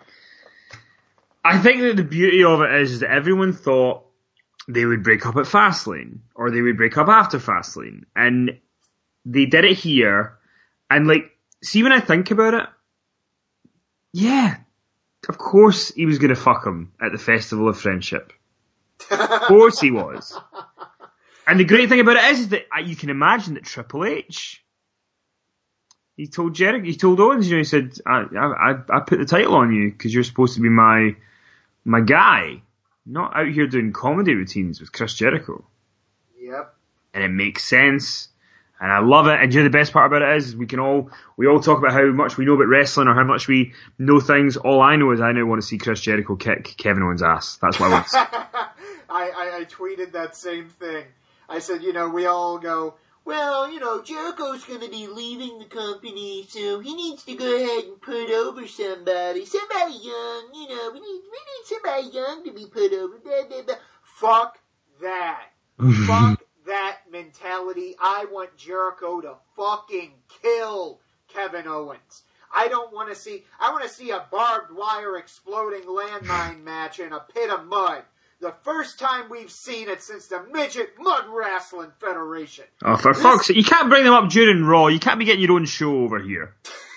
I think that the beauty of it is that everyone thought they would break up at Fastlane, or they would break up after Fastlane. And they did it here. And see, when I think about it, yeah, of course he was going to fuck him at the Festival of Friendship. Of course he was. And the great thing about it is that you can imagine that Triple H, he told Owens, he said, I put the title on you because you're supposed to be my guy, not out here doing comedy routines with Chris Jericho. Yep. And it makes sense. And I love it. And you know, the best part about it is we all talk about how much we know about wrestling or how much we know things. All I know is I now want to see Chris Jericho kick Kevin Owens' ass. That's what I want to see. I tweeted that same thing. I said, we all go, well, Jericho's going to be leaving the company, so he needs to go ahead and put over somebody young, we need somebody young to be put over, blah, blah, blah. Fuck that. Fuck that mentality. I want Jericho to fucking kill Kevin Owens. I want to see a barbed wire exploding landmine match in a pit of mud. The first time we've seen it since the Midget Mud Wrestling Federation. Oh, for fuck's sake, you can't bring them up during Raw. You can't be getting your own show over here.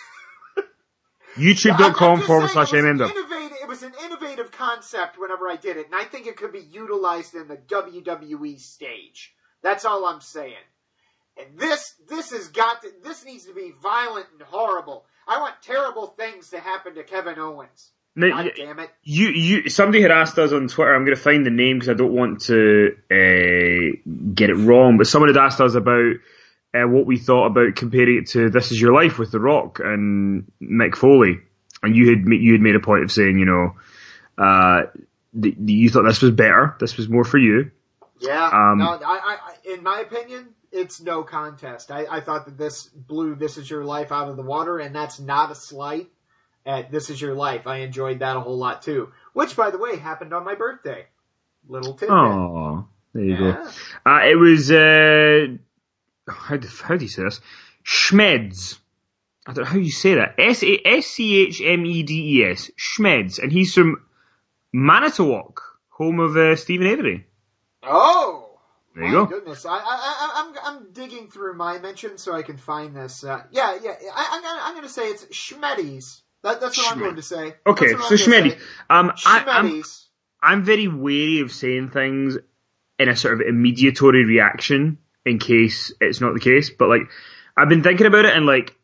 YouTube.com/MMW. It was an innovative concept whenever I did it, and I think it could be utilized in the WWE stage. That's all I'm saying. And this needs to be violent and horrible. I want terrible things to happen to Kevin Owens. Now, God damn it. Somebody had asked us on Twitter, I'm going to find the name because I don't want to get it wrong, but someone had asked us about what we thought about comparing it to This Is Your Life with The Rock and Mick Foley. And you had made a point of saying, you thought this was better, this was more for you. Yeah, in my opinion, it's no contest. I thought that this blew This Is Your Life out of the water, and that's not a slight at This Is Your Life. I enjoyed that a whole lot too. Which, by the way, happened on my birthday. Little tidbit. Oh, there you go. It was, how do you say this? Schmeds. I don't know how you say that. SCHMEDES. Schmeds. And he's from Manitowoc, home of Stephen Avery. Oh! There you go. Goodness. I'm digging through my mentions so I can find this. I'm going to say it's Schmeddies. That's what I'm going to say. Okay, so Schmeddies. Schmeddies. I'm very wary of saying things in a sort of immediatory reaction in case it's not the case. But I've been thinking about it, and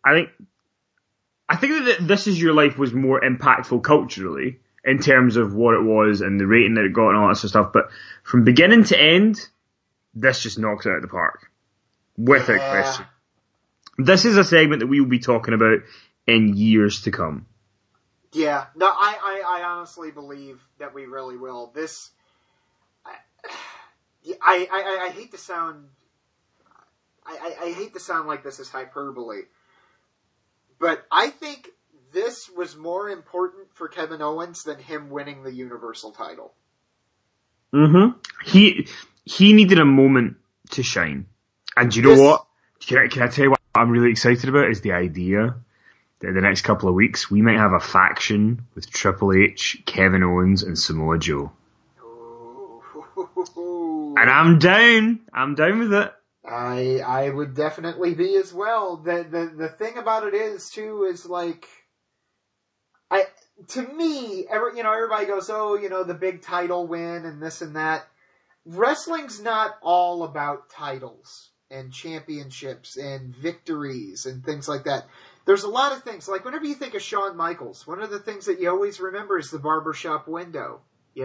I think that This Is Your Life was more impactful culturally in terms of what it was and the rating that it got and all that sort of stuff. But from beginning to end, this just knocks it out of the park. Without question. This is a segment that we will be talking about in years to come. Yeah. No, I honestly believe that we really will. This, I hate to sound, I hate to sound like this is hyperbole, but I think this was more important for Kevin Owens than him winning the Universal title. Mm-hmm. He needed a moment to shine. And do you know what? Can I tell you what I'm really excited about is the idea that in the next couple of weeks we might have a faction with Triple H, Kevin Owens, and Samoa Joe. And I'm down. I'm down with it. I would definitely be as well. The thing about it is too is like to me, everybody goes, oh, the big title win and this and that. Wrestling's not all about titles and championships and victories and things like that. There's a lot of things, like whenever you think of Shawn Michaels, one of the things that you always remember is the barbershop window,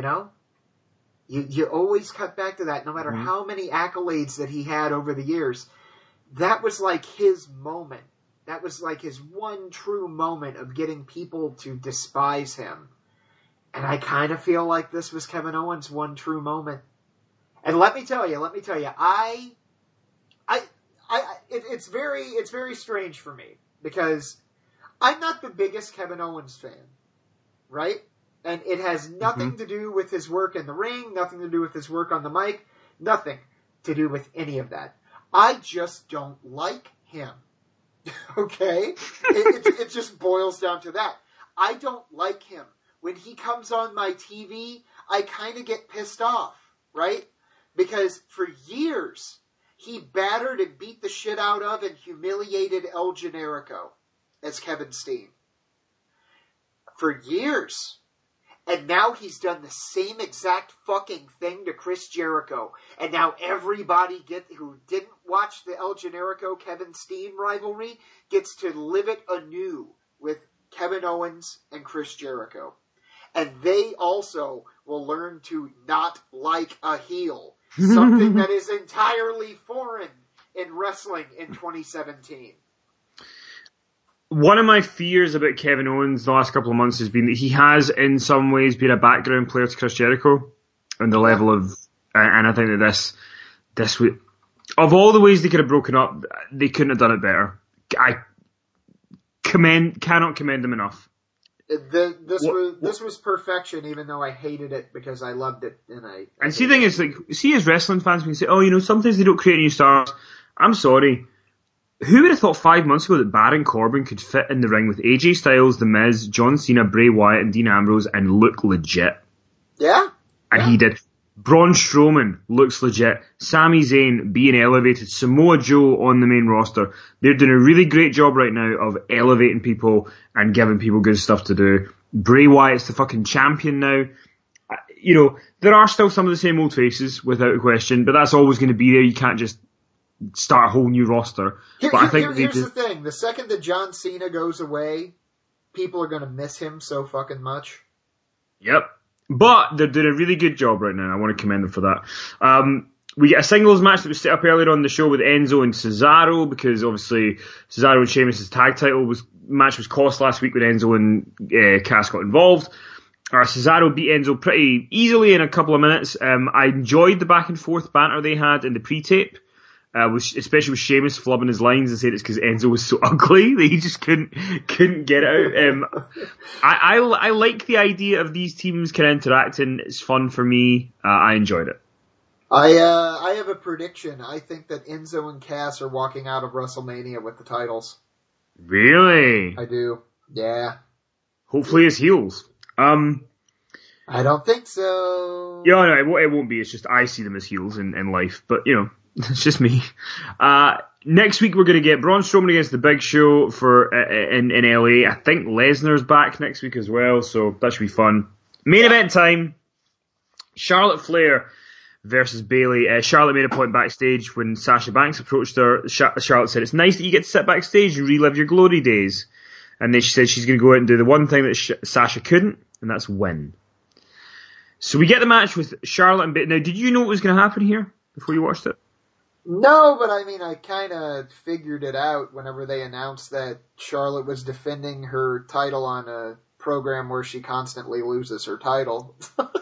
You always cut back to that, no matter how many accolades that he had over the years. That was like his moment. That was like his one true moment of getting people to despise him. And I kind of feel like this was Kevin Owens' one true moment. And let me tell you, it's very strange for me because I'm not the biggest Kevin Owens fan, right? And it has nothing to do with his work in the ring, nothing to do with his work on the mic, nothing to do with any of that. I just don't like him. Okay? It just boils down to that. I don't like him. When he comes on my TV, I kind of get pissed off, right? Because for years, he battered and beat the shit out of and humiliated El Generico as Kevin Steen. For years. And now he's done the same exact fucking thing to Chris Jericho. And now everybody who didn't watch the El Generico Kevin Steen rivalry gets to live it anew with Kevin Owens and Chris Jericho. And they also will learn to not like a heel. Something that is entirely foreign in wrestling in 2017. One of my fears about Kevin Owens the last couple of months has been that he has, in some ways, been a background player to Chris Jericho, and the level of, and I think that this would, of all the ways they could have broken up, they couldn't have done it better. I cannot commend them enough. This was perfection, even though I hated it because I loved it, and see, the thing is, like, see, as wrestling fans, we can say, oh, sometimes they don't create new stars. I'm sorry. Who would have thought 5 months ago that Baron Corbin could fit in the ring with AJ Styles, The Miz, John Cena, Bray Wyatt, and Dean Ambrose and look legit? Yeah. And he did. Braun Strowman looks legit. Sami Zayn being elevated. Samoa Joe on the main roster. They're doing a really great job right now of elevating people and giving people good stuff to do. Bray Wyatt's the fucking champion now. There are still some of the same old faces, without a question, but that's always going to be there. You can't just start a whole new roster. Here's the thing. The second that John Cena goes away, people are going to miss him so fucking much. Yep. But they're doing a really good job right now. I want to commend them for that. We get a singles match that was set up earlier on the show with Enzo and Cesaro, because obviously Cesaro and Sheamus' tag title match was cost last week when Enzo and Cass got involved. Cesaro beat Enzo pretty easily in a couple of minutes. I enjoyed the back and forth banter they had in the pre-tape. Especially with Sheamus flubbing his lines and saying it's because Enzo was so ugly that he just couldn't get it out. I like the idea of these teams kind of interacting. It's fun for me. I enjoyed it. I have a prediction. I think that Enzo and Cass are walking out of WrestleMania with the titles. Really? I do. Yeah. Hopefully as heels. I don't think so. Yeah, no, it won't be. It's just I see them as heels in life, but it's just me. Next week we're going to get Braun Strowman against the Big Show in LA. I think Lesnar's back next week as well, so that should be fun. Main event time. Charlotte Flair versus Bayley. Charlotte made a point backstage when Sasha Banks approached her. Charlotte said, it's nice that you get to sit backstage and relive your glory days. And then she said she's going to go out and do the one thing that Sasha couldn't, and that's win. So we get the match with Charlotte and Bayley. Now, did you know what was going to happen here before you watched it? No, but I mean, I kind of figured it out whenever they announced that Charlotte was defending her title on a program where she constantly loses her title.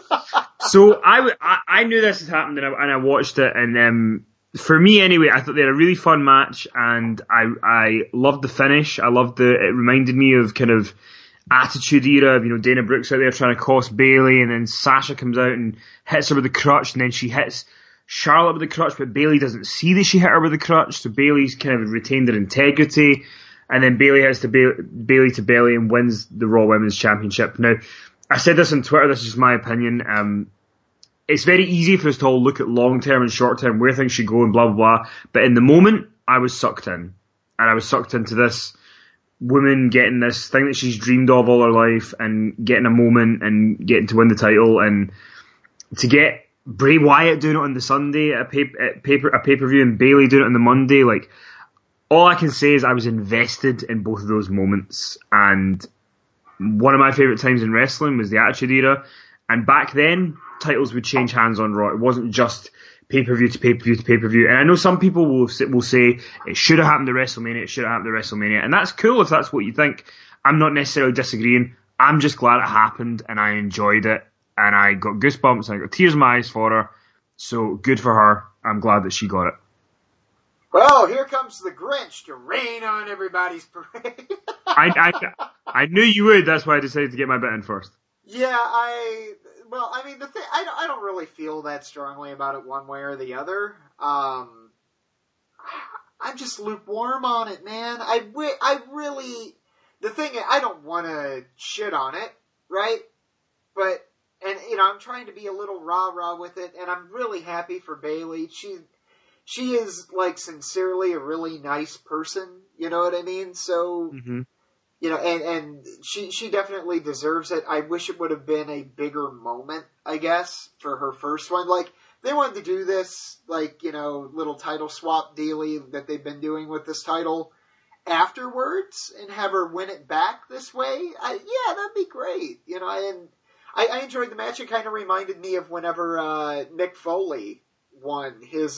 So I knew this had happened and I watched it, and for me anyway, I thought they had a really fun match, and I loved the finish. It reminded me of kind of Attitude Era, Dana Brooks out there trying to cost Bayley, and then Sasha comes out and hits her with the crutch, and then she hits Charlotte with the crutch, but Bayley doesn't see that she hit her with the crutch, so Bayley's kind of retained her integrity, and then Bayley hits Bayley to belly and wins the Raw Women's Championship. Now, I said this on Twitter, this is just my opinion, it's very easy for us to all look at long term and short term, where things should go and blah, blah, blah, but in the moment, I was sucked in, and I was sucked into this woman getting this thing that she's dreamed of all her life, and getting a moment, and getting to win the title, and to get Bray Wyatt doing it on the Sunday at a pay-per-view, and Bayley doing it on the Monday, like, all I can say is I was invested in both of those moments, and one of my favourite times in wrestling was the Attitude Era, and back then, titles would change hands on Raw. It wasn't just pay-per-view to pay-per-view to pay-per-view, and I know some people will say it should have happened to WrestleMania, and that's cool if that's what you think. I'm not necessarily disagreeing. I'm just glad it happened, and I enjoyed it, and I got goosebumps, and I got tears in my eyes for her. So good for her. I'm glad that she got it. Well, here comes the Grinch to rain on everybody's parade. I knew you would. That's why I decided to get my bit in first. Yeah, the thing, I don't really feel that strongly about it one way or the other. I'm just lukewarm on it, man. The thing is, I don't want to shit on it, right? But, I'm trying to be a little rah-rah with it, and I'm really happy for Bayley. She is, like, sincerely a really nice person, you know what I mean? So, and she definitely deserves it. I wish it would have been a bigger moment, I guess, for her first one. Like, they wanted to do this, like, little title swap dealy that they've been doing with this title afterwards, and have her win it back this way. That'd be great, and I enjoyed the match. It kind of reminded me of whenever Mick Foley won his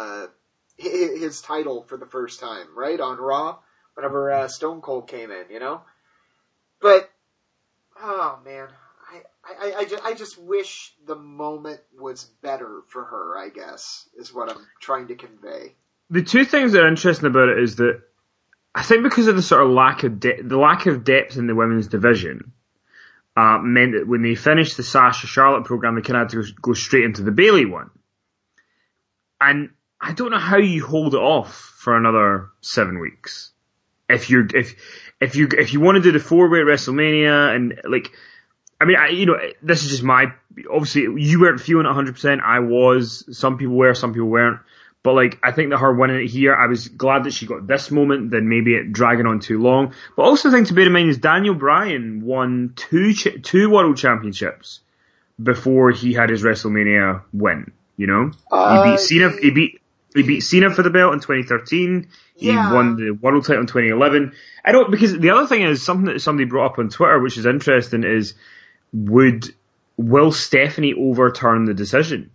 title for the first time, right, on Raw, whenever Stone Cold came in, But, oh man, I just wish the moment was better for her, I guess, is what I'm trying to convey. The two things that are interesting about it is that I think because of the sort of lack of depth in the women's division, meant that when they finished the Sasha Charlotte program, they kind of had to go straight into the Bayley one. And I don't know how you hold it off for another 7 weeks. If you want to do the 4-way at WrestleMania, and like, I mean, this is just obviously you weren't feeling it 100%. I was. Some people were, some people weren't. But like, I think that her winning it here, I was glad that she got this moment than maybe it dragging on too long. But also the thing to bear in mind is Daniel Bryan won two world championships before he had his WrestleMania win. He beat Cena. He beat Cena for the belt in 2013. He won the world title in 2011. Because the other thing is something that somebody brought up on Twitter, which is interesting, is will Stephanie overturn the decision?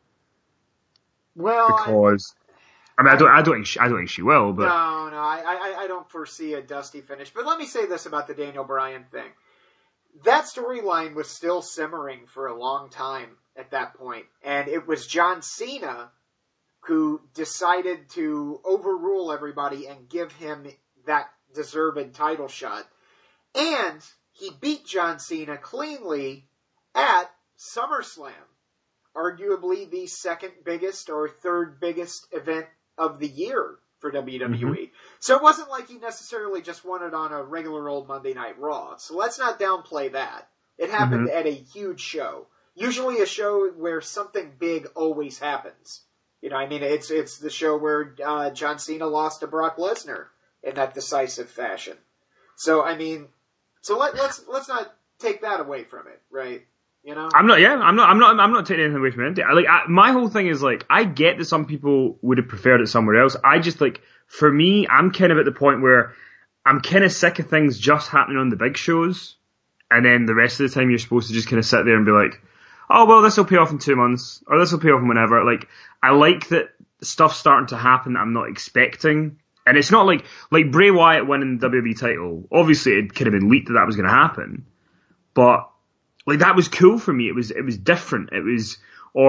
Well, because I don't think she will. But no, I don't foresee a dusty finish. But let me say this about the Daniel Bryan thing: that storyline was still simmering for a long time at that point, and it was John Cena who decided to overrule everybody and give him that deserved title shot, and he beat John Cena cleanly at SummerSlam. Arguably the second biggest or third biggest event of the year for WWE. Mm-hmm. So it wasn't like he necessarily just won it on a regular old Monday Night Raw. So let's not downplay that. It happened at a huge show. Usually a show where something big always happens. It's the show where John Cena lost to Brock Lesnar in that decisive fashion. So let's not take that away from it, right? I'm not taking anything away from it. My whole thing is, like, I get that some people would have preferred it somewhere else. I just, like, for me, I'm kind of at the point where I'm kind of sick of things just happening on the big shows, and then the rest of the time you're supposed to just kind of sit there and be like, oh, well, this will pay off in 2 months, or this will pay off in whenever. Like, I like that stuff's starting to happen that I'm not expecting. And it's not like Bray Wyatt winning the WWE title. Obviously, it could have been leaked that was going to happen. But, like, that was cool for me. It was different. It was,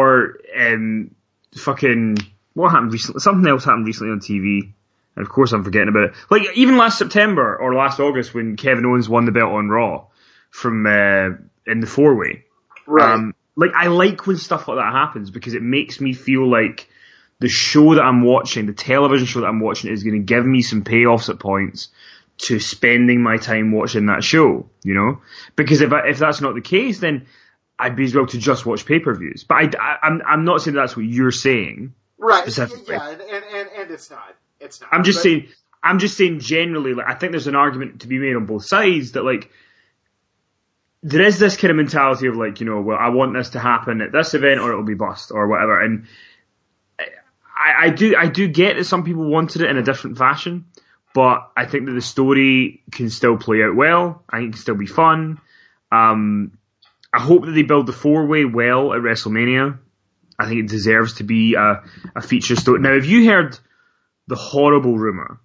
what happened recently? Something else happened recently on TV. And of course I'm forgetting about it. Like, even last September or last August when Kevin Owens won the belt on Raw. from in the 4-way. Right. Like, I like when stuff like that happens because it makes me feel like the show that I'm watching, the television show that I'm watching, is going to give me some payoffs at points to spending my time watching that show, you know? Because if that's not the case, then I'd be as well to just watch pay-per-views. But I'm not saying that's what you're saying. Right. Specifically. Yeah, and it's not. It's not. I'm just saying generally, like, I think there's an argument to be made on both sides that, like, there is this kind of mentality of, like, you know, well, I want this to happen at this event or it'll be bust or whatever. And I do get that some people wanted it in a different fashion, but I think that the story can still play out well. I think it can still be fun. I hope that they build the 4-way well at WrestleMania. I think it deserves to be a feature story. Now, have you heard the horrible rumor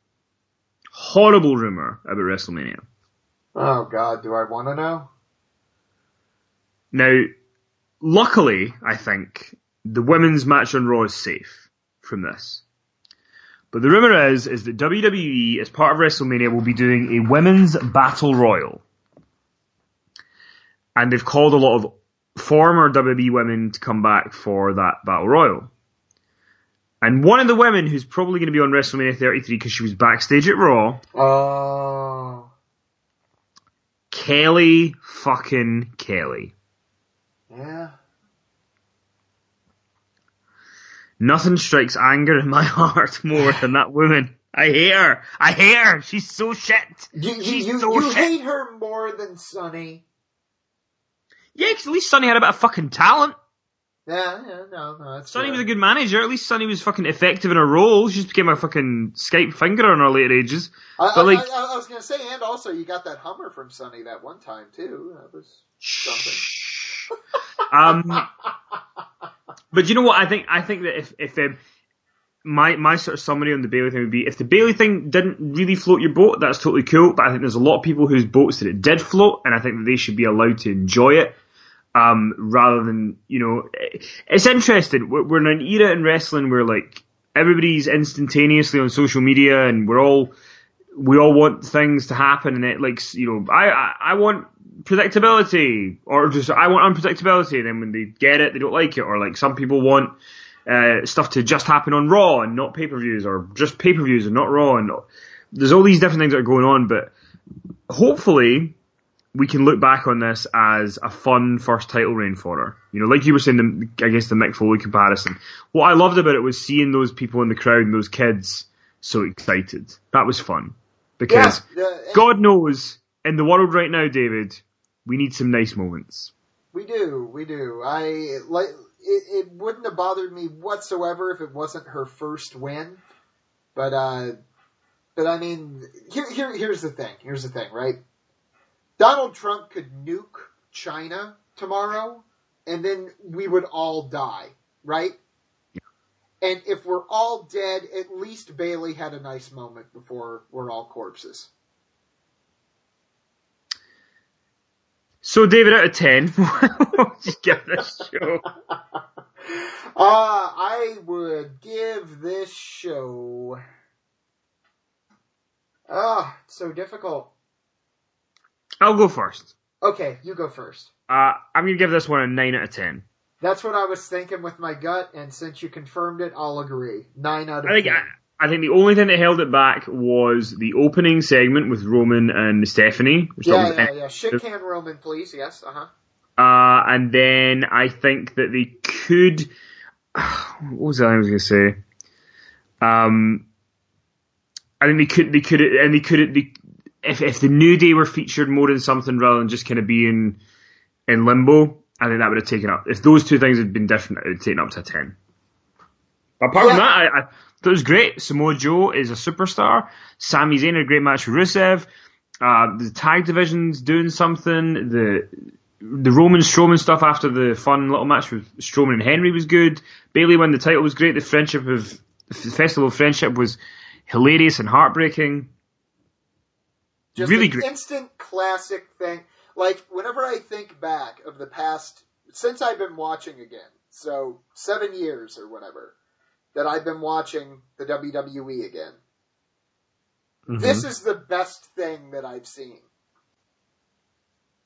about WrestleMania? Oh, God, do I want to know? Now, luckily, I think, the women's match on Raw is safe from this. But the rumor is that WWE, as part of WrestleMania, will be doing a women's battle royal. And they've called a lot of former WWE women to come back for that battle royal. And one of the women who's probably going to be on WrestleMania 33 because she was backstage at Raw. Oh. Kelly fucking Kelly. Yeah. Nothing strikes anger in my heart more than that woman. I hate her. She's so shit. You hate her more than Sunny. Yeah, because at least Sonny had a bit of fucking talent. Yeah, no, that's Sonny was a good manager. At least Sonny was fucking effective in her role. She just became a fucking Skype finger in her later ages. I was going to say, and also you got that Hummer from Sonny that one time too. That was something. But you know what? I think that if my sort of summary on the Bayley thing would be, if the Bayley thing didn't really float your boat, that's totally cool. But I think there's a lot of people whose boats that it did float, and I think that they should be allowed to enjoy it. Rather than, you know, it's interesting. We're in an era in wrestling where, like, everybody's instantaneously on social media, and we all want things to happen, and it, like, you know, I want predictability, or just I want unpredictability, and then when they get it, they don't like it, or like some people want stuff to just happen on Raw and not pay-per-views, or just pay-per-views and not Raw, and there's all these different things that are going on, but hopefully we can look back on this as a fun first title reign for her. You know, like you were saying, I guess the Mick Foley comparison. What I loved about it was seeing those people in the crowd and those kids so excited. That was fun. Because God knows, in the world right now, David, we need some nice moments. We do. It wouldn't have bothered me whatsoever if it wasn't her first win. But I mean, here's the thing, right? Donald Trump could nuke China tomorrow, and then we would all die, right? Yeah. And if we're all dead, at least Bayley had a nice moment before we're all corpses. So, David, out of 10, what would you give this show? I would give this show... it's so difficult. I'll go first. Okay, you go first. I'm going to give this one a 9 out of 10. That's what I was thinking with my gut, and since you confirmed it, I'll agree. 9 out of 10. I think the only thing that held it back was the opening segment with Roman and Stephanie. Yeah. Shit can Roman, please. Yes, and then I think that they could... What was that I was going to say? I think they could, if the New Day were featured more in something rather than just kind of being in limbo, I think that would have taken up. If those two things had been different, it would have taken up to 10. But apart from that, I thought it was great. Samoa Joe is a superstar. Sami Zayn had a great match with Rusev. The tag division's doing something. The Roman Strowman stuff after the fun little match with Strowman and Henry was good. Bayley won the title was great. The Festival of Friendship was hilarious and heartbreaking. Just really an great. Instant classic thing. Like, whenever I think back of the past, since I've been watching again, so 7 years or whatever, that I've been watching the WWE again, this is the best thing that I've seen.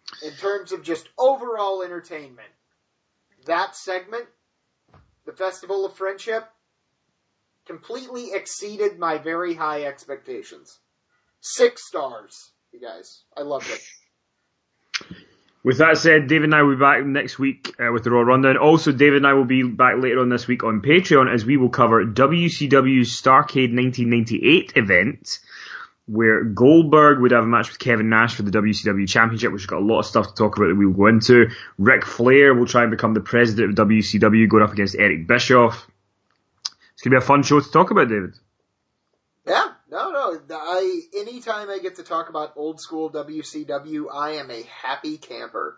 in terms of just overall entertainment. That segment, the Festival of Friendship, completely exceeded my very high expectations. 6 stars, you guys. I loved it. With that said, David and I will be back next week with the Raw Rundown. Also, David and I will be back later on this week on Patreon as we will cover WCW's Starrcade 1998 event, where Goldberg would have a match with Kevin Nash for the WCW Championship, which has got a lot of stuff to talk about that we will go into. Ric Flair will try and become the president of WCW, going up against Eric Bischoff. It's going to be a fun show to talk about, David. Yeah, no. Anytime I get to talk about old school WCW, I am a happy camper.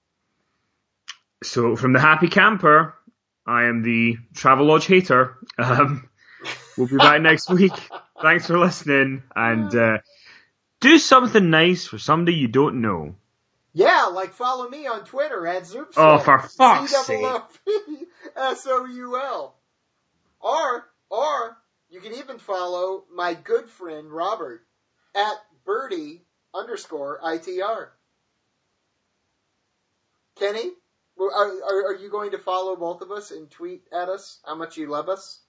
So, from the happy camper, I am the Travelodge hater. We'll be back next week. Thanks for listening, and do something nice for somebody you don't know. Yeah, like follow me on Twitter at Zoopsoul. Oh, for fuck's sake. COOPSOUL. Or you can even follow my good friend Robert at Birdie_ITR. Kenny, are you going to follow both of us and tweet at us how much you love us?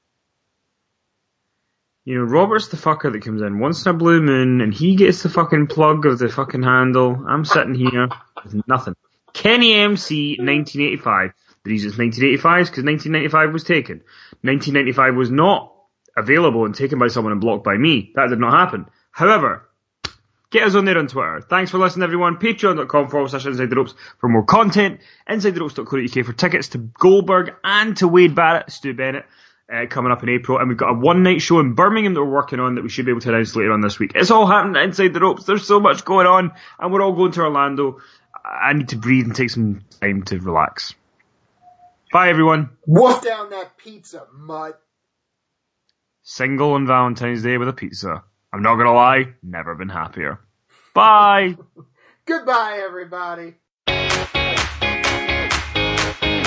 You know, Robert's the fucker that comes in once in a blue moon, and he gets the fucking plug of the fucking handle. I'm sitting here with nothing. Kenny MC 1985. The reason it's 1985 is because 1995 was taken. 1995 was not available and taken by someone and blocked by me. That did not happen. However, get us on there on Twitter. Thanks for listening, everyone. Patreon.com/Inside the Ropes for more content. InsideTheRopes.co.uk for tickets to Goldberg and to Wade Barrett, Stu Bennett, coming up in April. And we've got a one-night show in Birmingham that we're working on that we should be able to announce later on this week. It's all happening at Inside the Ropes. There's so much going on, and we're all going to Orlando. I need to breathe and take some time to relax. Bye, everyone. Wolf down that pizza, mutt. Single on Valentine's Day with a pizza. I'm not gonna lie, never been happier. Bye! Goodbye, everybody.